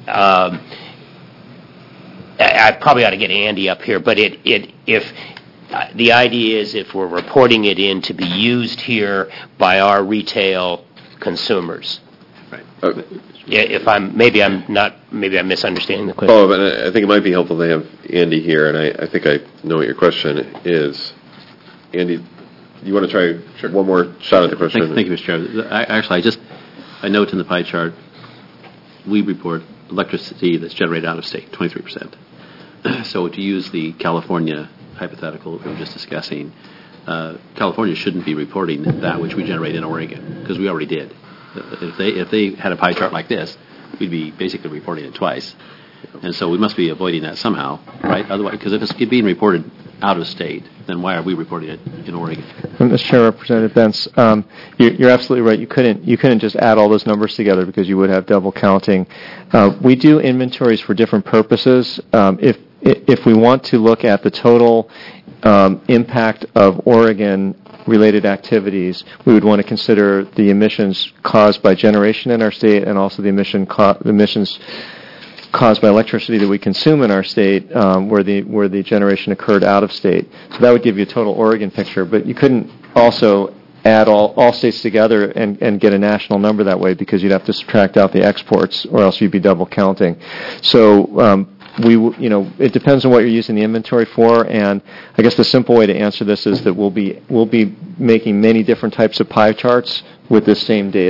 I probably ought to get Andy up here, but if the idea is if we're reporting it in to be used here by our retail consumers. Right. Okay. Maybe I'm misunderstanding the question. Oh, but I think it might be helpful to have Andy here, and I think I know what your question is. Andy, you want to try one more shot at the question? Thank you, Mr. Chair. I note in the pie chart we report electricity that's generated out of state, 23%. So to use the California hypothetical that we were just discussing, California shouldn't be reporting that which we generate in Oregon, because we already did. If they had a pie chart like this, we'd be basically reporting it twice. And so we must be avoiding that somehow, right? Otherwise, because if it's being reported out of state, then why are we reporting it in Oregon? Mr. Chair, Representative Bentz, you're absolutely right. You couldn't just add all those numbers together because you would have double counting. We do inventories for different purposes. If we want to look at the total impact of Oregon-related activities, we would want to consider the emissions caused by generation in our state and also the emissions caused by electricity that we consume in our state where the generation occurred out of state. So that would give you a total Oregon picture, but you couldn't also add all states together and get a national number that way because you'd have to subtract out the exports or else you'd be double counting. So it depends on what you're using the inventory for, and I guess the simple way to answer this is that we'll be making many different types of pie charts with this same data.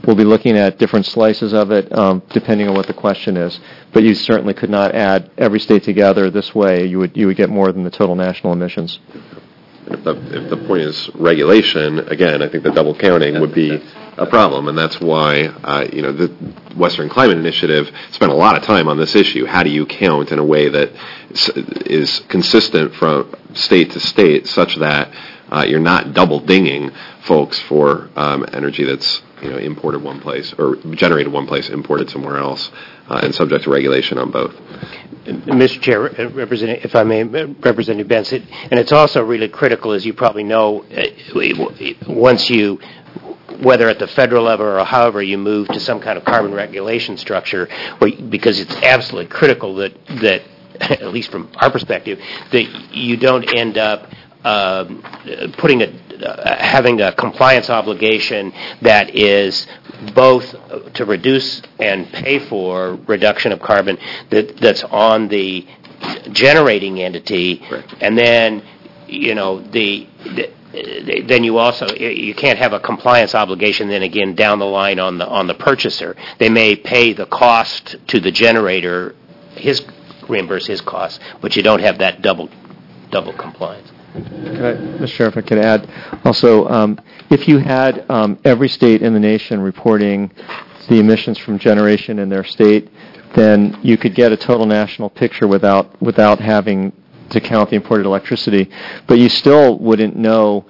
we'll be looking at different slices of it depending on what the question is. But you certainly could not add every state together this way. You would get more than the total national emissions. If the point is regulation, again, I think the double counting would be a problem, and that's why the Western Climate Initiative spent a lot of time on this issue. How do you count in a way that is consistent from state to state, such that you're not double dinging folks for energy that's imported one place or generated one place, imported somewhere else, and subject to regulation on both. Mr. Chair, if I may, Representative Benson, and it's also really critical, as you probably know, once you, whether at the federal level or however you move to some kind of carbon regulation structure, because it's absolutely critical that at least from our perspective, that you don't end up having a compliance obligation that is both to reduce and pay for reduction of carbon that's on the generating entity, right. And then then you can't have a compliance obligation then again down the line on the purchaser. They may pay the cost to the generator, reimburse his costs, but you don't have that double compliance. Mr. Chair, if I could add, also, if you had every state in the nation reporting the emissions from generation in their state, then you could get a total national picture without having to count the imported electricity. But you still wouldn't know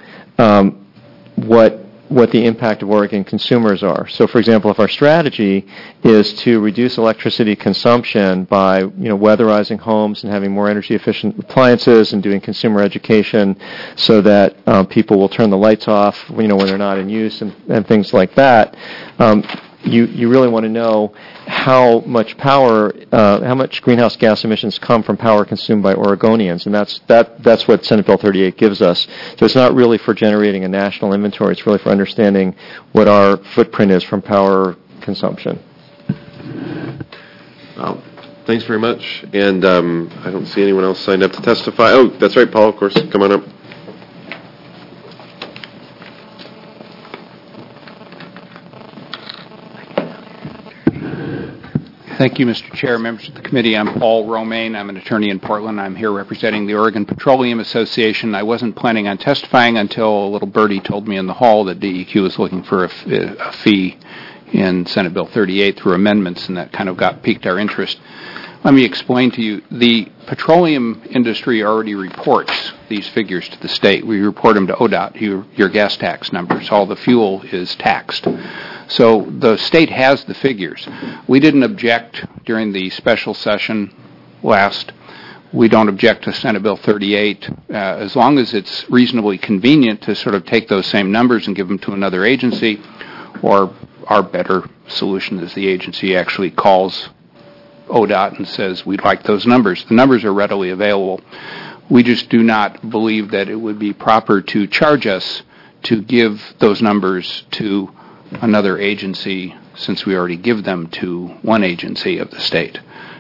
what the impact of Oregon consumers are. So, for example, if our strategy is to reduce electricity consumption by, weatherizing homes and having more energy-efficient appliances and doing consumer education so that people will turn the lights off, when they're not in use and things like that, you really want to know how much power, how much greenhouse gas emissions come from power consumed by Oregonians, and that's what Senate Bill 38 gives us. So it's not really for generating a national inventory; it's really for understanding what our footprint is from power consumption. Thanks very much. And I don't see anyone else signed up to testify. Oh, that's right, Paul. Of course, come on up. Thank you, Mr. Chair, members of the committee. I'm Paul Romaine. I'm an attorney in Portland. I'm here representing the Oregon Petroleum Association. I wasn't planning on testifying until a little birdie told me in the hall that DEQ was looking for a fee in Senate Bill 38 through amendments, and that kind of piqued our interest. Let me explain to you. The petroleum industry already reports these figures to the state. We report them to ODOT, your gas tax numbers. All the fuel is taxed. So the state has the figures. We didn't object during the special session last. We don't object to Senate Bill 38 as long as it's reasonably convenient to sort of take those same numbers and give them to another agency, or our better solution is the agency actually calls ODOT and says, we'd like those numbers. The numbers are readily available. We just do not believe that it would be proper to charge us to give those numbers to another agency, since we already give them to one agency of the state.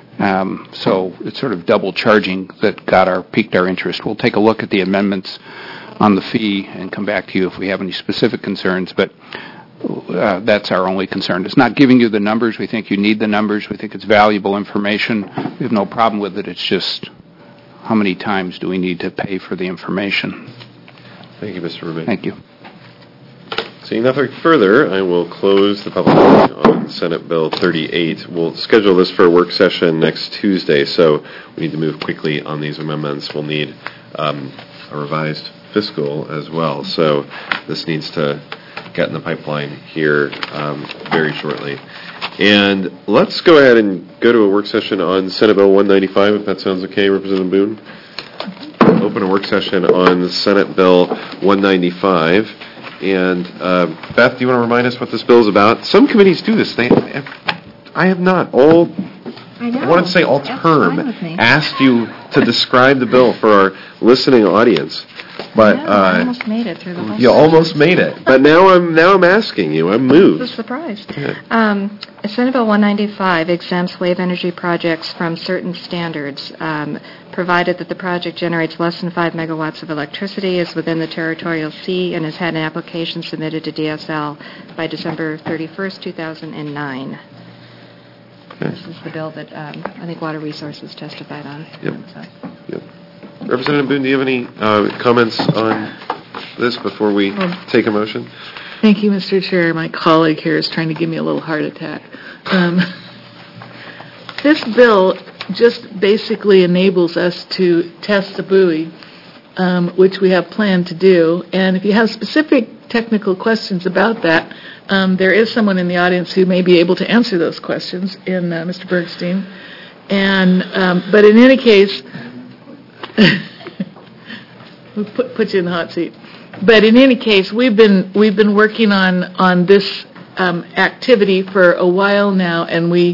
So it's sort of double charging that piqued our interest. We'll take a look at the amendments on the fee and come back to you if we have any specific concerns, but that's our only concern. It's not giving you the numbers. We think you need the numbers. We think it's valuable information. We have no problem with it. It's just how many times do we need to pay for the information? Thank you, Mr. Rubin. Thank you. Seeing nothing further, I will close the public hearing on Senate Bill 38. We'll schedule this for a work session next Tuesday, so we need to move quickly on these amendments. We'll need a revised fiscal as well, so this needs to get in the pipeline here very shortly. And let's go ahead and go to a work session on Senate Bill 195, if that sounds okay, Representative Boone. Open a work session on Senate Bill 195. And Beth, do you want to remind us what this bill is about? Some committees do this. I have not. I want to say all term asked you to describe the bill for our listening audience. But I almost made it through the whole you almost made it. But now I'm asking you. I'm moved. I was surprised. Senate Bill 195 exempts wave energy projects from certain standards, provided that the project generates less than 5 megawatts of electricity, is within the territorial sea, and has had an application submitted to DSL by December 31st, 2009. This is the bill that I think Water Resources testified on. Yep. Representative Boone, do you have any comments on this before we take a motion? Thank you, Mr. Chair. My colleague here is trying to give me a little heart attack. This bill just basically enables us to test the buoy, which we have planned to do. And if you have specific technical questions about that, there is someone in the audience who may be able to answer those questions in Mr. Bergstein. But in any case, we'll put you in the hot seat. But in any case, we've been working on this activity for a while now, and we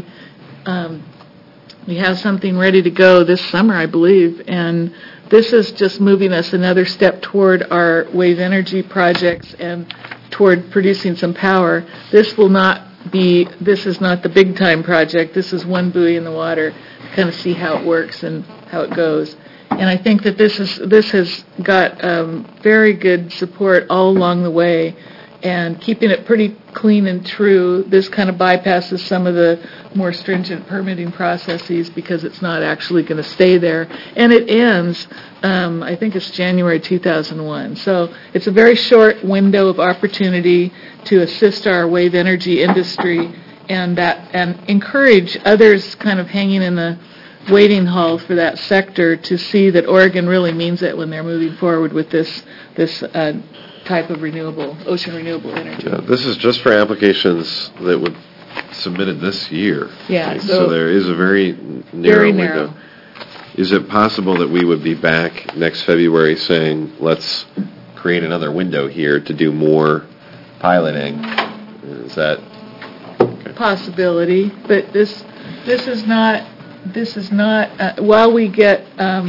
have something ready to go this summer, I believe. And this is just moving us another step toward our wave energy projects and toward producing some power. This is not the big time project. This is one buoy in the water to kind of see how it works and how it goes. And I think that this has got very good support all along the way, and keeping it pretty clean and true. This kind of bypasses some of the more stringent permitting processes because it's not actually going to stay there. And it ends, I think it's January 2001. So it's a very short window of opportunity to assist our wave energy industry and encourage others kind of hanging in the waiting hall for that sector to see that Oregon really means it when they're moving forward with this type of ocean renewable energy. Yeah, this is just for applications that would submitted this year. Yeah. Right? So there is a very narrow window. Is it possible that we would be back next February saying, let's create another window here to do more piloting? Is that possibility? But this is not. While we get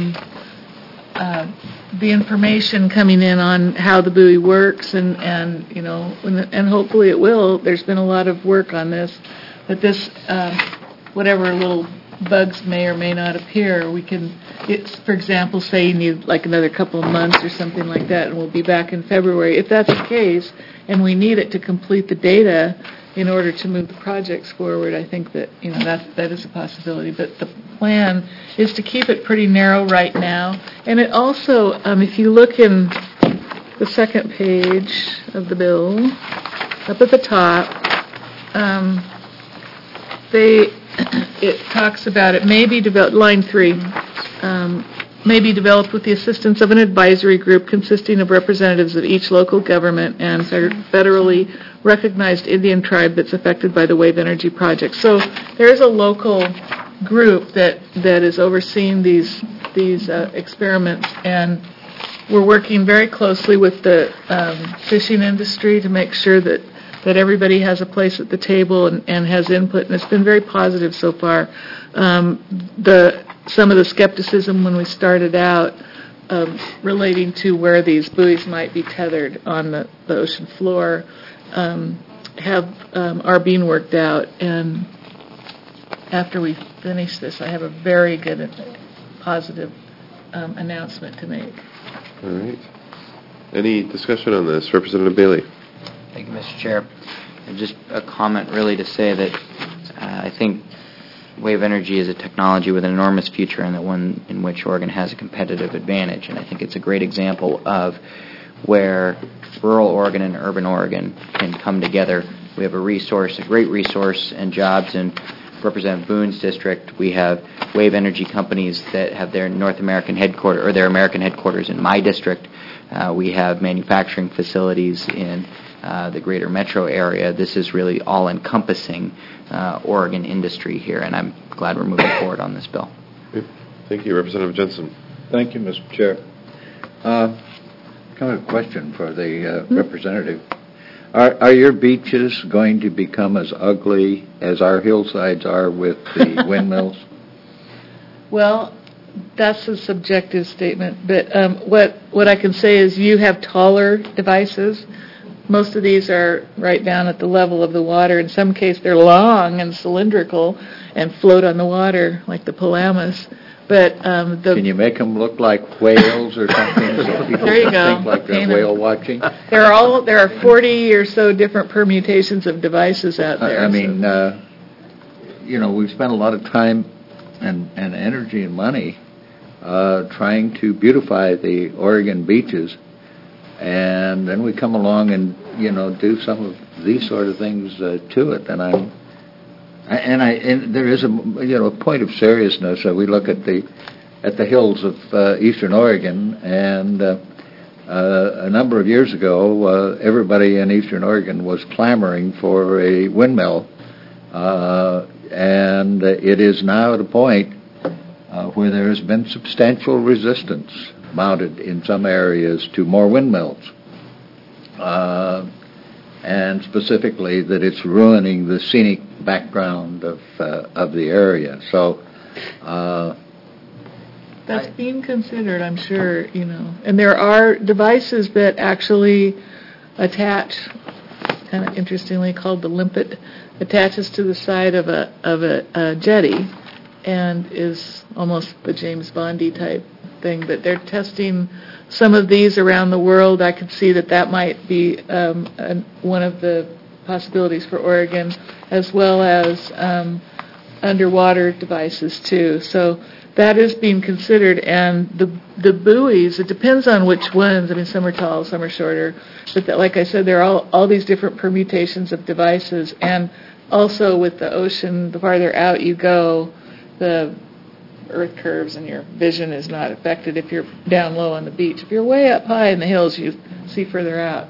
the information coming in on how the buoy works, and hopefully it will. There's been a lot of work on this, but this, whatever little bugs may or may not appear, we can. For example, say you need like another couple of months or something like that, and we'll be back in February. If that's the case, and we need it to complete the data in order to move the projects forward, I think that that is a possibility. But the plan is to keep it pretty narrow right now. And it also, if you look in the second page of the bill, up at the top, it talks about it may be developed, line 3, may be developed with the assistance of an advisory group consisting of representatives of each local government and federally recognized Indian tribe that's affected by the wave energy project. So there is a local group that is overseeing these experiments, and we're working very closely with the fishing industry to make sure that everybody has a place at the table and has input, and it's been very positive so far. Some of the skepticism when we started out relating to where these buoys might be tethered on the ocean floor are being worked out, and after we finish this, I have a very good and positive announcement to make. All right. Any discussion on this? Representative Bailey. Thank you, Mr. Chair. And just a comment really to say that I think wave energy is a technology with an enormous future, and that one in which Oregon has a competitive advantage. And I think it's a great example of where rural Oregon and urban Oregon can come together. We have a great resource and jobs in Representative Boone's district. We have wave energy companies that have their North American headquarters or their American headquarters in my district. We have manufacturing facilities in the greater metro area. This is really all-encompassing Oregon industry here, and I'm glad we're moving forward on this bill. Thank you, Representative Jensen. Thank you, Mr. Chair. Kind of a question for the representative. Are your beaches going to become as ugly as our hillsides are with the windmills? Well, that's a subjective statement, but what what I can say is you have taller devices. Most of these are right down at the level of the water. In some cases, they're long and cylindrical and float on the water like the Palamas. But can you make them look like whales or something? So people there you go. Think like they're whale watching. There are 40 or so different permutations of devices out there. I mean, we've spent a lot of time and energy and money trying to beautify the Oregon beaches, and then we come along and do some of these sort of things to it, and there is a point of seriousness. We look at the hills of eastern Oregon, and a number of years ago, everybody in eastern Oregon was clamoring for a windmill, and it is now at a point where there has been substantial resistance mounted in some areas to more windmills, and specifically that it's ruining the scenic background of the area. So that's being considered, I'm sure, And there are devices that actually attach, kind of interestingly called the limpet, attaches to the side of a jetty, and is almost the James Bondy type thing. But they're testing some of these around the world. I could see that might be one of the possibilities for Oregon, as well as underwater devices too. So that is being considered, and the buoys, it depends on which ones. I mean, some are tall, some are shorter, but like I said, there are all these different permutations of devices, and also with the ocean, the farther out you go, the earth curves and your vision is not affected if you're down low on the beach. If you're way up high in the hills, you see further out.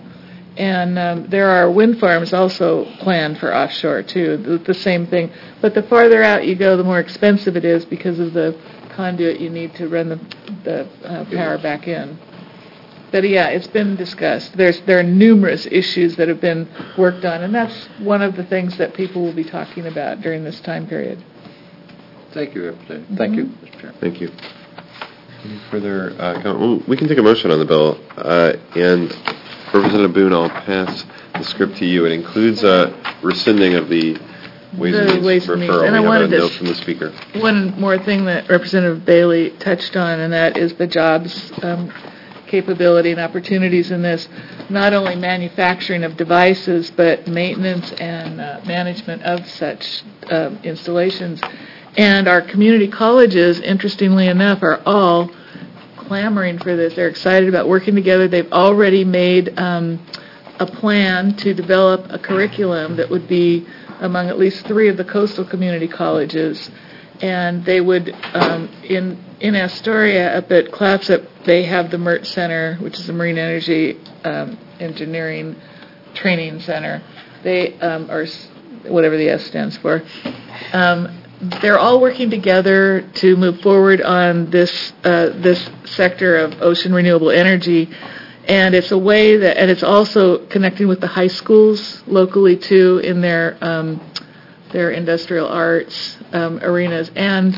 And there are wind farms also planned for offshore, too, the same thing. But the farther out you go, the more expensive it is because of the conduit you need to run the power back in. But, yeah, it's been discussed. There are numerous issues that have been worked on, and that's one of the things that people will be talking about during this time period. Thank you, Representative. Thank you, Mr. Chairman. Thank you. Any further comment? We can take a motion on the bill. And Representative Boone, I'll pass the script to you. It includes rescinding of the Ways and Means referral. And I wanted to note from the Speaker. One more thing that Representative Bailey touched on, and that is the jobs capability and opportunities in this. Not only manufacturing of devices, but maintenance and management of such installations. And our community colleges, interestingly enough, are all clamoring for this. They're excited about working together. They've already made a plan to develop a curriculum that would be among at least 3 of the coastal community colleges. And they would, in Astoria, up at Clatsop, they have the MERT Center, which is a Marine Energy Engineering Training Center. They, or whatever the S stands for. They're all working together to move forward on this sector of ocean renewable energy, and it's a way that, and it's also connecting with the high schools locally too in their industrial arts arenas, and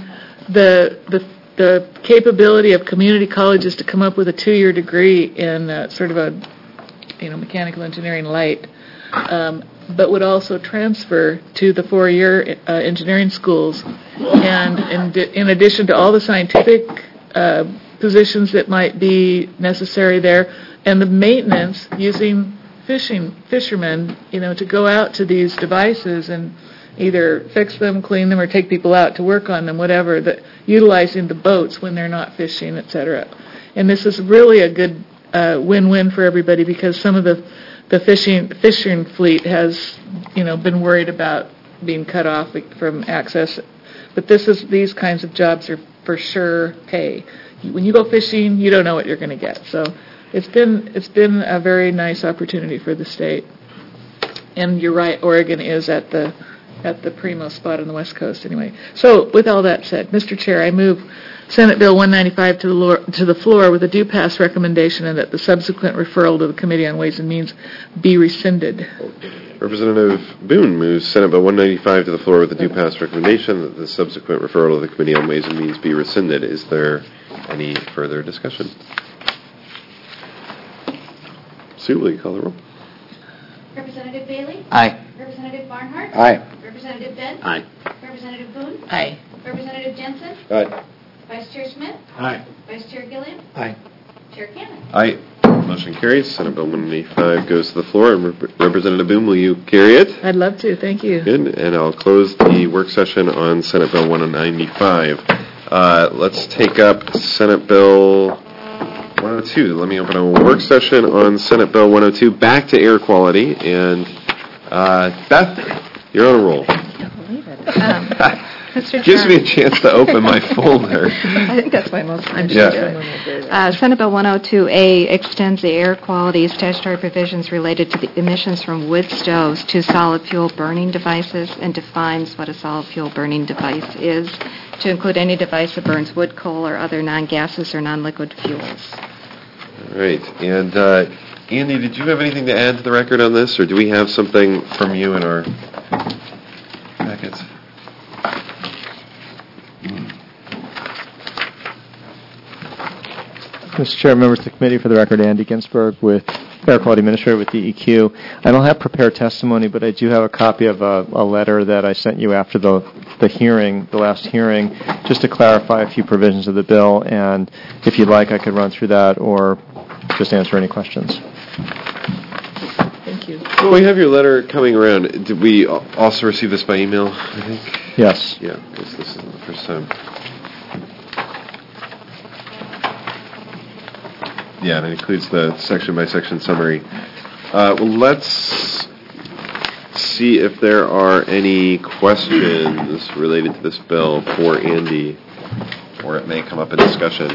the capability of community colleges to come up with a 2-year degree in sort of a mechanical engineering light. But would also transfer to the 4-year engineering schools. And in addition to all the scientific positions that might be necessary there, and the maintenance, using fishermen, to go out to these devices and either fix them, clean them, or take people out to work on them, whatever, utilizing the boats when they're not fishing, etc. And this is really a good win-win for everybody, because some of the fishing fleet has, been worried about being cut off from access. But these kinds of jobs are for sure pay. When you go fishing, you don't know what you're going to get. So it's been a very nice opportunity for the state. And you're right, Oregon is at the primo spot on the West Coast anyway. So with all that said, Mr. Chair, I move Senate Bill 195 to the floor with a due pass recommendation, and that the subsequent referral to the Committee on Ways and Means be rescinded. Representative Boone moves Senate Bill 195 to the floor with a due pass recommendation that the subsequent referral to the Committee on Ways and Means be rescinded. Is there any further discussion? Sue, will you call the roll? Representative Bailey? Aye. Representative Barnhart? Aye. Representative Dent? Aye. Representative Boone? Aye. Representative Jensen? Aye. Vice Chair Smith? Aye. Vice Chair Gilliam? Aye. Chair Cannon? Aye. Motion carries. Senate Bill 185 goes to the floor. And Representative Boone, will you carry it? I'd love to, thank you. Good. And I'll close the work session on Senate Bill 195. Let's take up Senate Bill 102. Let me open a work session on Senate Bill 102. Back to air quality. And Beth, you're on a roll. Mr. Gives Chair. me a chance to open my folder. I think that's my most Yeah. Senate Bill 102A extends the air quality statutory provisions related to the emissions from wood stoves to solid fuel burning devices and defines what a solid fuel burning device is to include any device that burns wood, coal, or other non-gases or non-liquid fuels. All right. And Andy, did you have anything to add to the record on this, or do we have something from you in our packets? Mr. Chair, members of the committee, for the record, Andy Ginsberg with Air Quality Administrator with DEQ. I don't have prepared testimony, but I do have a copy of a letter that I sent you after the hearing, the last hearing, just to clarify a few provisions of the bill. And if you'd like, I could run through that or just answer any questions. Thank you. Well, we have your letter coming around. Did we also receive this by email, I think? Yes. Yeah, because this isn't the first time. Yeah, and it includes the section-by-section summary. Well, let's see if there are any questions related to this bill for Andy, or it may come up in discussion.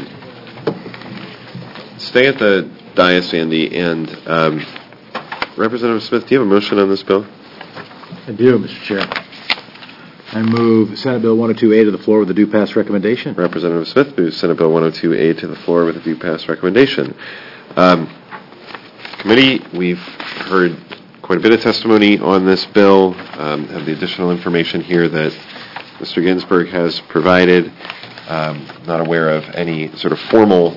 Stay at the dais, Andy, and Representative Smith, do you have a motion on this bill? I do, Mr. Chair. I move Senate Bill 102A to the floor with a due pass recommendation. Representative Smith moves Senate Bill 102A to the floor with a due pass recommendation. Committee, we've heard quite a bit of testimony on this bill, have the additional information here that Mr. Ginsberg has provided. Not aware of any sort of formal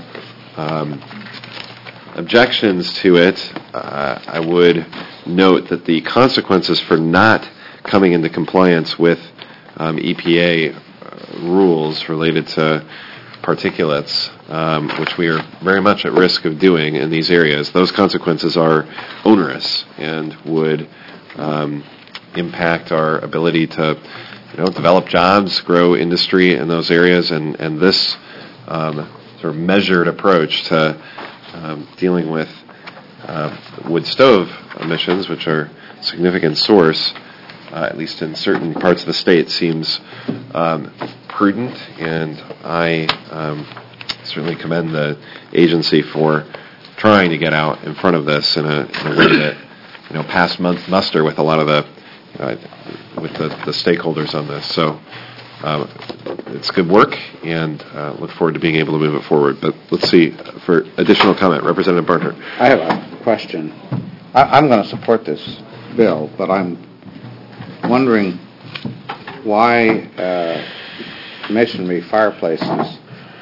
objections to it. I would note that the consequences for not coming into compliance with EPA rules related to particulates, which we are very much at risk of doing in these areas, those consequences are onerous and would impact our ability to develop jobs, grow industry in those areas, and this sort of measured approach to dealing with wood stove emissions, which are a significant source, at least in certain parts of the state, seems prudent, and I certainly commend the agency for trying to get out in front of this in a way that passed muster with a lot of the stakeholders on this. So it's good work, and look forward to being able to move it forward. But let's see, for additional comment, Representative Barnhart. I have a question. I'm going to support this bill, but I'm wondering why masonry fireplaces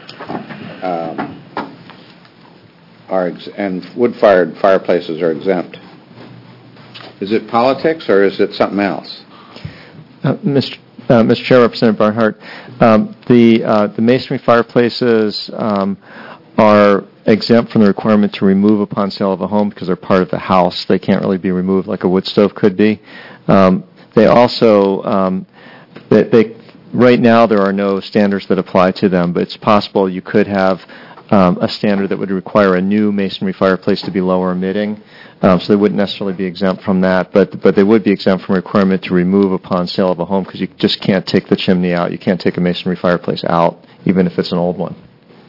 and wood-fired fireplaces are exempt. Is it politics or is it something else? Mr. Chair, Representative Barnhart, the masonry fireplaces are exempt from the requirement to remove upon sale of a home because they're part of the house. They can't really be removed like a wood stove could be. They also, right now there are no standards that apply to them, but it's possible you could have a standard that would require a new masonry fireplace to be lower emitting. So they wouldn't necessarily be exempt from that, but they would be exempt from requirement to remove upon sale of a home because you just can't take the chimney out. You can't take a masonry fireplace out, even if it's an old one.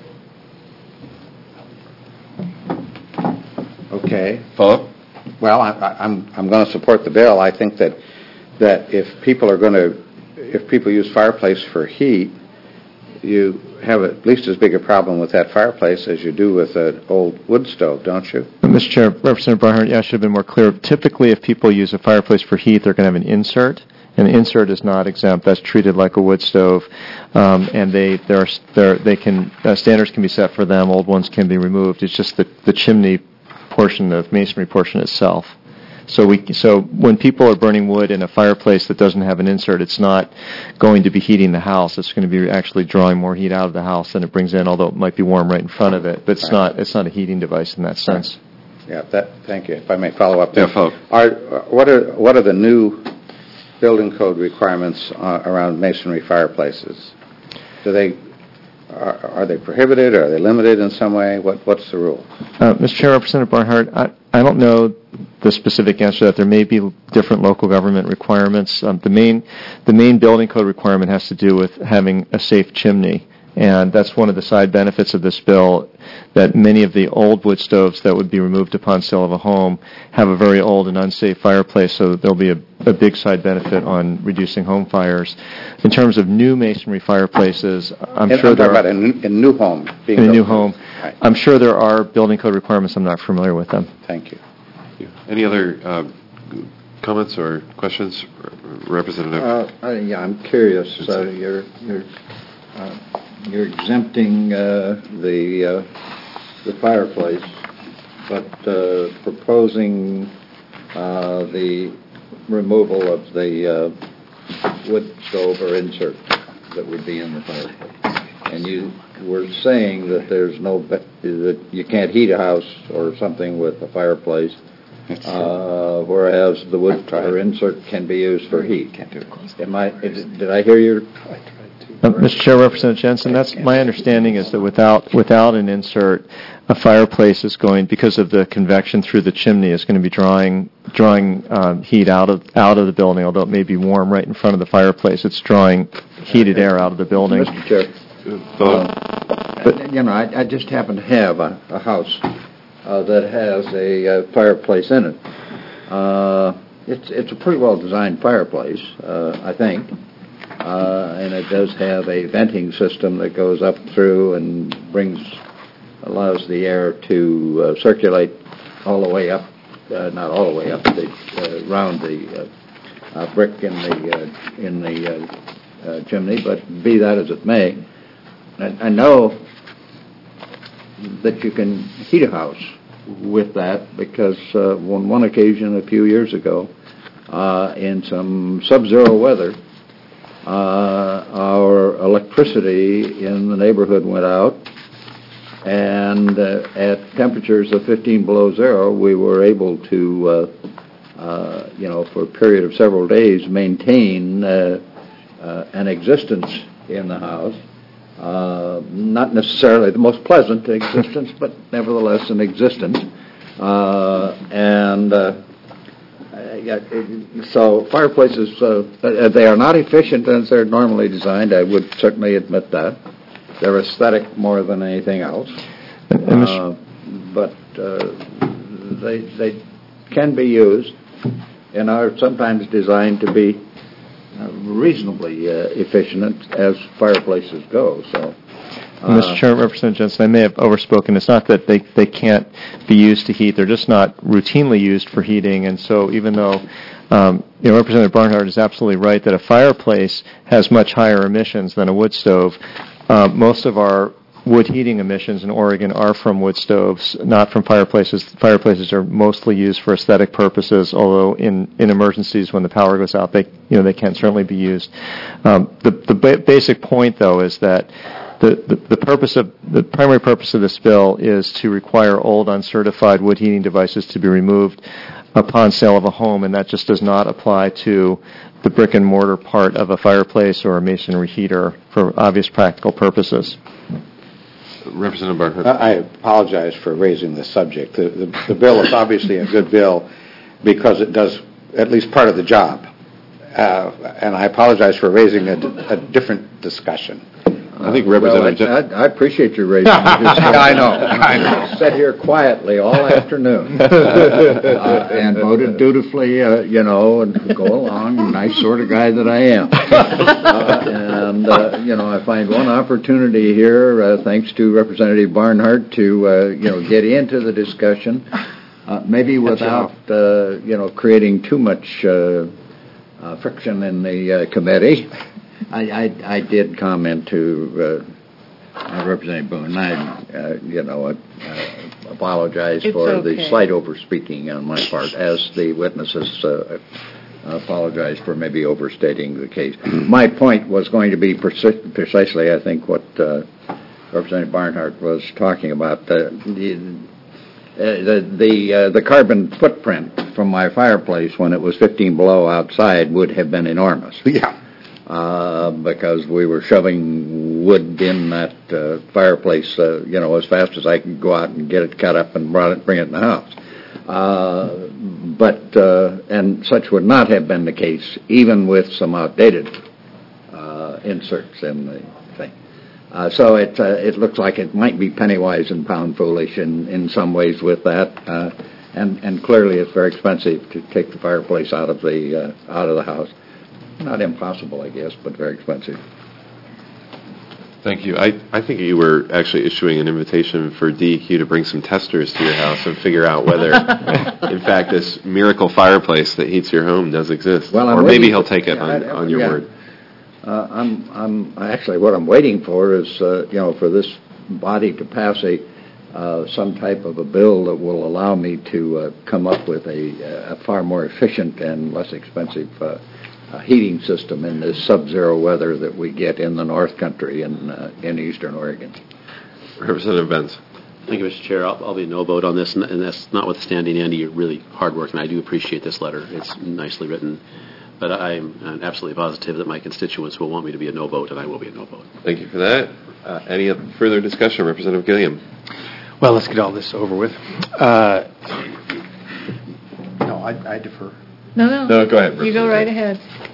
Okay. Follow? Well, I'm going to support the bill. I think that if people use fireplace for heat, you have at least as big a problem with that fireplace as you do with an old wood stove, don't you? Mr. Chair, Representative Barnhart, I should have been more clear. Typically, if people use a fireplace for heat, they're going to have an insert, and the insert is not exempt. That's treated like a wood stove, and standards can be set for them. Old ones can be removed. It's just that the chimney masonry portion itself. So when people are burning wood in a fireplace that doesn't have an insert, it's not going to be heating the house. It's going to be actually drawing more heat out of the house than it brings in, although it might be warm right in front of it. But it's not a heating device in that sense. Yeah, thank you. If I may follow up. Yeah, follow. What are the new building code requirements around masonry fireplaces? Are they prohibited? Are they limited in some way? What's the rule? Mr. Chair, Representative Barnhart, I don't know the specific answer to that. There may be different local government requirements. The main building code requirement has to do with having a safe chimney. And that's one of the side benefits of this bill, that many of the old wood stoves that would be removed upon sale of a home have a very old and unsafe fireplace, so there'll be a big side benefit on reducing home fires. In terms of new masonry fireplaces, I'm sure there are... a new home. In a new home. Right. I'm sure there are building code requirements. I'm not familiar with them. Thank you. Any other comments or questions, Representative? Yeah, I'm curious. You're exempting the fireplace, but proposing the removal of the wood stove or insert that would be in the fireplace. And you were saying that that you can't heat a house or something with a fireplace, whereas the wood or insert can be used for heat. Did I hear you? Mr. Chair, Representative Jensen, that's my understanding is that without an insert, a fireplace is going, because of the convection through the chimney, is going to be drawing heat out of the building. Although it may be warm right in front of the fireplace, it's drawing heated air out of the building. Mr. Chair, I just happen to have a house that has a fireplace in it. It's a pretty well designed fireplace, I think. And it does have a venting system that goes up through and allows the air to circulate all the way up, not all the way up, around the brick in the chimney. But be that as it may, I know that you can heat a house with that because on one occasion a few years ago, in some sub-zero weather, our electricity in the neighborhood went out, and at temperatures of 15 below zero, we were able to, for a period of several days, maintain an existence in the house. Not necessarily the most pleasant existence, but nevertheless an existence. So fireplaces, they are not efficient as they're normally designed. I would certainly admit that. They're aesthetic more than anything else. But they can be used and are sometimes designed to be reasonably efficient as fireplaces go. So. Mr. Chair, Representative Jensen, I may have overspoken. It's not that they can't be used to heat; they're just not routinely used for heating. And so, even though Representative Barnhart is absolutely right that a fireplace has much higher emissions than a wood stove, most of our wood heating emissions in Oregon are from wood stoves, not from fireplaces. Fireplaces are mostly used for aesthetic purposes, although in emergencies when the power goes out, they can certainly be used. The basic point, though, is that the primary purpose of this bill is to require old uncertified wood heating devices to be removed upon sale of a home, and that just does not apply to the brick and mortar part of a fireplace or a masonry heater for obvious practical purposes. Representative Barnhart. I apologize for raising this subject. The bill is obviously a good bill because it does at least part of the job. And I apologize for raising a different discussion. I think Representative... I appreciate you raising it. I know. Sat here quietly all afternoon and voted dutifully, and go along, nice sort of guy that I am. I find one opportunity here, thanks to Representative Barnhart, to, get into the discussion, maybe without, creating too much friction in the committee. I did comment to Representative Boone, I apologize It's for the okay. slight overspeaking on my part, as the witnesses apologize for maybe overstating the case. My point was going to be precisely, I think, what Representative Barnhart was talking about. The carbon footprint from my fireplace when it was 15 below outside would have been enormous. Yeah. Because we were shoving wood in that fireplace, as fast as I could go out and get it cut up and bring it in the house. And such would not have been the case, even with some outdated inserts in the thing. So it looks like it might be penny wise and pound foolish in some ways with that, and clearly it's very expensive to take the fireplace out of the house. Not impossible, I guess, but very expensive. Thank you. I think you were actually issuing an invitation for DEQ to bring some testers to your house and figure out whether, in fact, this miracle fireplace that heats your home does exist. Well, or maybe he'll take it on your word. I'm actually what I'm waiting for is for this body to pass some type of a bill that will allow me to come up with a far more efficient and less expensive heating system in this sub-zero weather that we get in the North Country in eastern Oregon. Representative Benz. Thank you, Mr. Chair. I'll be a no vote on this, and that's notwithstanding, Andy, your really hard work, and I do appreciate this letter. It's nicely written. But I'm absolutely positive that my constituents will want me to be a no vote, and I will be a no vote. Thank you for that. Any further discussion? Representative Gilliam. Well, let's get all this over with. No, I defer. No, go ahead. You go right ahead.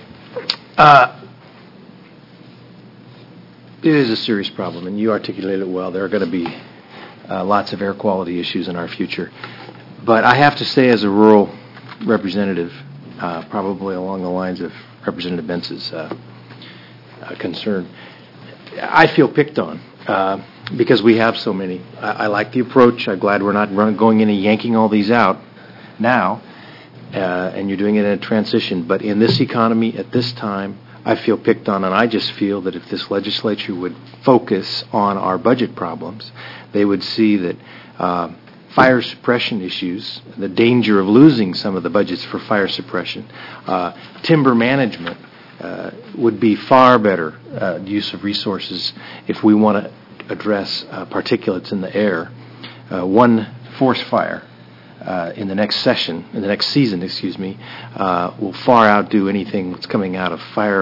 It is a serious problem, and you articulated it well. There are going to be lots of air quality issues in our future. But I have to say, as a rural representative, probably along the lines of Representative Benz's concern, I feel picked on because we have so many. I like the approach. I'm glad we're not going in and yanking all these out now, and you're doing it in a transition. But in this economy, at this time, I feel picked on, and I just feel that if this legislature would focus on our budget problems, they would see that fire suppression issues, the danger of losing some of the budgets for fire suppression, timber management would be far better use of resources if we want to address particulates in the air. One forest fire in the next season, will far outdo anything that's coming out of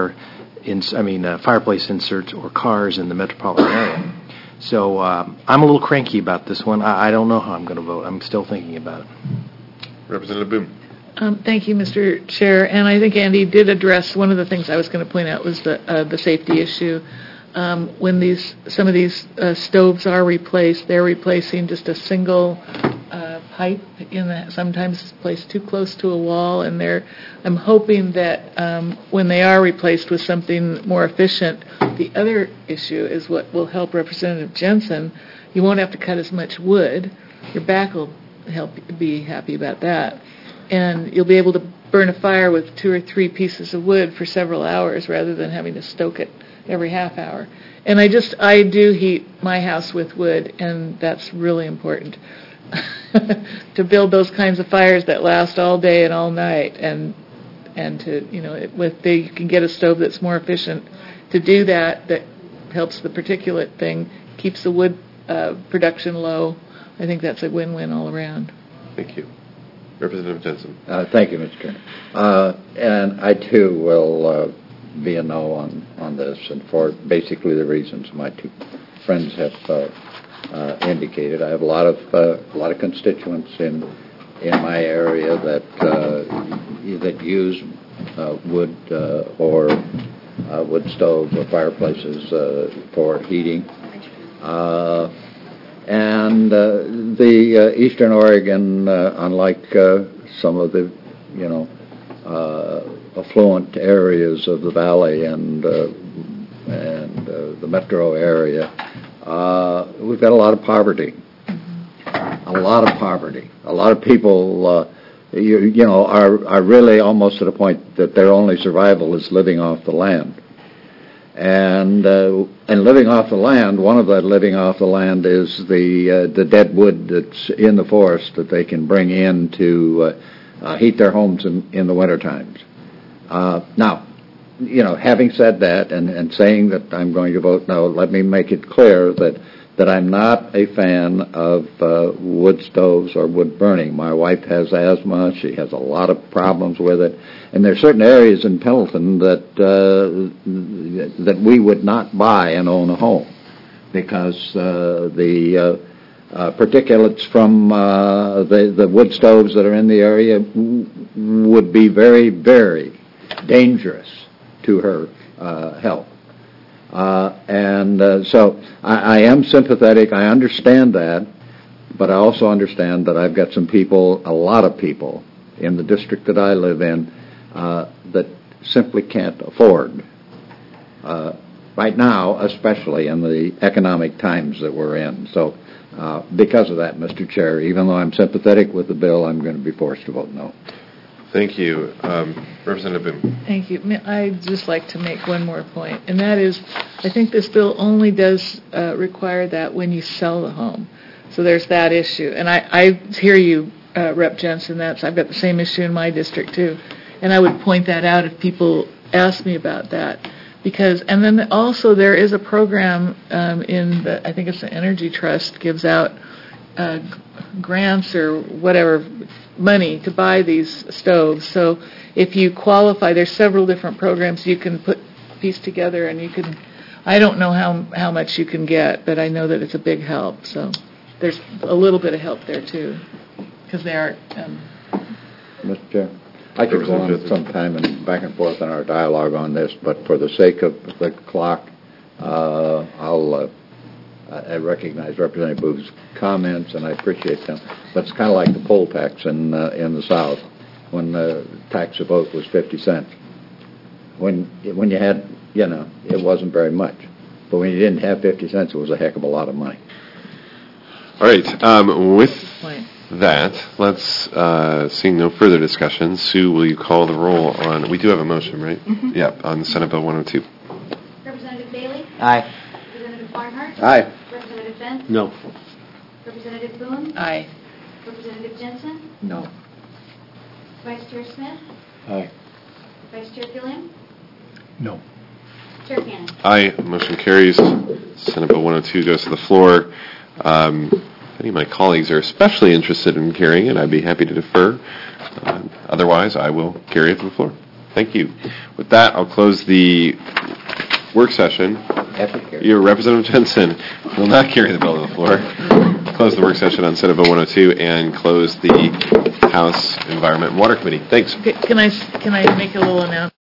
fireplace inserts or cars in the metropolitan area. So I'm a little cranky about this one. I don't know how I'm going to vote. I'm still thinking about it. Representative Boone. Thank you, Mr. Chair. And I think Andy did address one of the things I was going to point out was the safety issue. When some of these stoves are replaced, they're replacing just a single pipe sometimes placed too close to a wall, and I'm hoping that when they are replaced with something more efficient, the other issue is what will help Representative Jensen. You won't have to cut as much wood. Your back will be happy about that, and you'll be able to burn a fire with 2 or 3 pieces of wood for several hours rather than having to stoke it every half hour. And I do heat my house with wood, and that's really important. To build those kinds of fires that last all day and all night, and to you can get a stove that's more efficient to do that helps the particulate thing, keeps the wood production low. I think that's a win-win all around. Thank you. Representative Jensen. Thank you, Mr. Chairman. And I too will be a no on this, and for basically the reasons my two friends have indicated. I have a lot of constituents in my area that use wood or wood stove or fireplaces for heating. And the Eastern Oregon, unlike some of the affluent areas of the valley and the metro area, we've got a lot of poverty. A lot of poverty. A lot of people, are really almost at a point that their only survival is living off the land. And living off the land, one of that living off the land is the dead wood that's in the forest that they can bring in to heat their homes in the winter times. Now, having said that and saying that I'm going to vote no, let me make it clear that I'm not a fan of wood stoves or wood burning. My wife has asthma. She has a lot of problems with it. And there are certain areas in Pendleton that we would not buy and own a home because the particulates from the wood stoves that are in the area would be very, very dangerous to her health. So I am sympathetic. I understand that, but I also understand that I've got some people, a lot of people, in the district that I live in that simply can't afford, right now, especially in the economic times that we're in. So because of that, Mr. Chair, even though I'm sympathetic with the bill, I'm going to be forced to vote no. Thank you. Representative Boone. Thank you. I'd just like to make one more point, and that is I think this bill only does require that when you sell the home. So there's that issue. And I hear you, Rep. Jensen, I've got the same issue in my district, too. And I would point that out if people ask me about that. And then also there is a program I think it's the Energy Trust, gives out grants or whatever, money to buy these stoves. So if you qualify, there's several different programs you can piece together, and I don't know how much you can get, but I know that it's a big help. So there's a little bit of help there, too, because they are... Mr. Chair, I could go on some time and back and forth in our dialogue on this, but for the sake of the clock, I recognize Representative Booth's comments, and I appreciate them. But it's kind of like the poll tax in the South, when the tax a vote was 50 cents. When you had, it wasn't very much. But when you didn't have 50 cents, it was a heck of a lot of money. All right. With that, let's, seeing no further discussion, Sue, will you call the roll on, we do have a motion, right? Mm-hmm. Yeah, on Senate Bill 102. Representative Bailey? Aye. Representative Barnhart? Aye. Representative Benz? No. Representative Boone? Aye. Representative Jensen? No. Vice Chair Smith? Aye. Vice Chair Gilliam? No. Chair Cannon? Aye. Motion carries. Senate Bill 102 goes to the floor. If any of my colleagues are especially interested in carrying it, I'd be happy to defer. Otherwise, I will carry it to the floor. Thank you. With that, I'll close the work session. Your Representative Jensen will not carry the bill to the floor. Close the work session on Senate Bill 102 and close the House Environment and Water Committee. Thanks. Can I make a little announcement?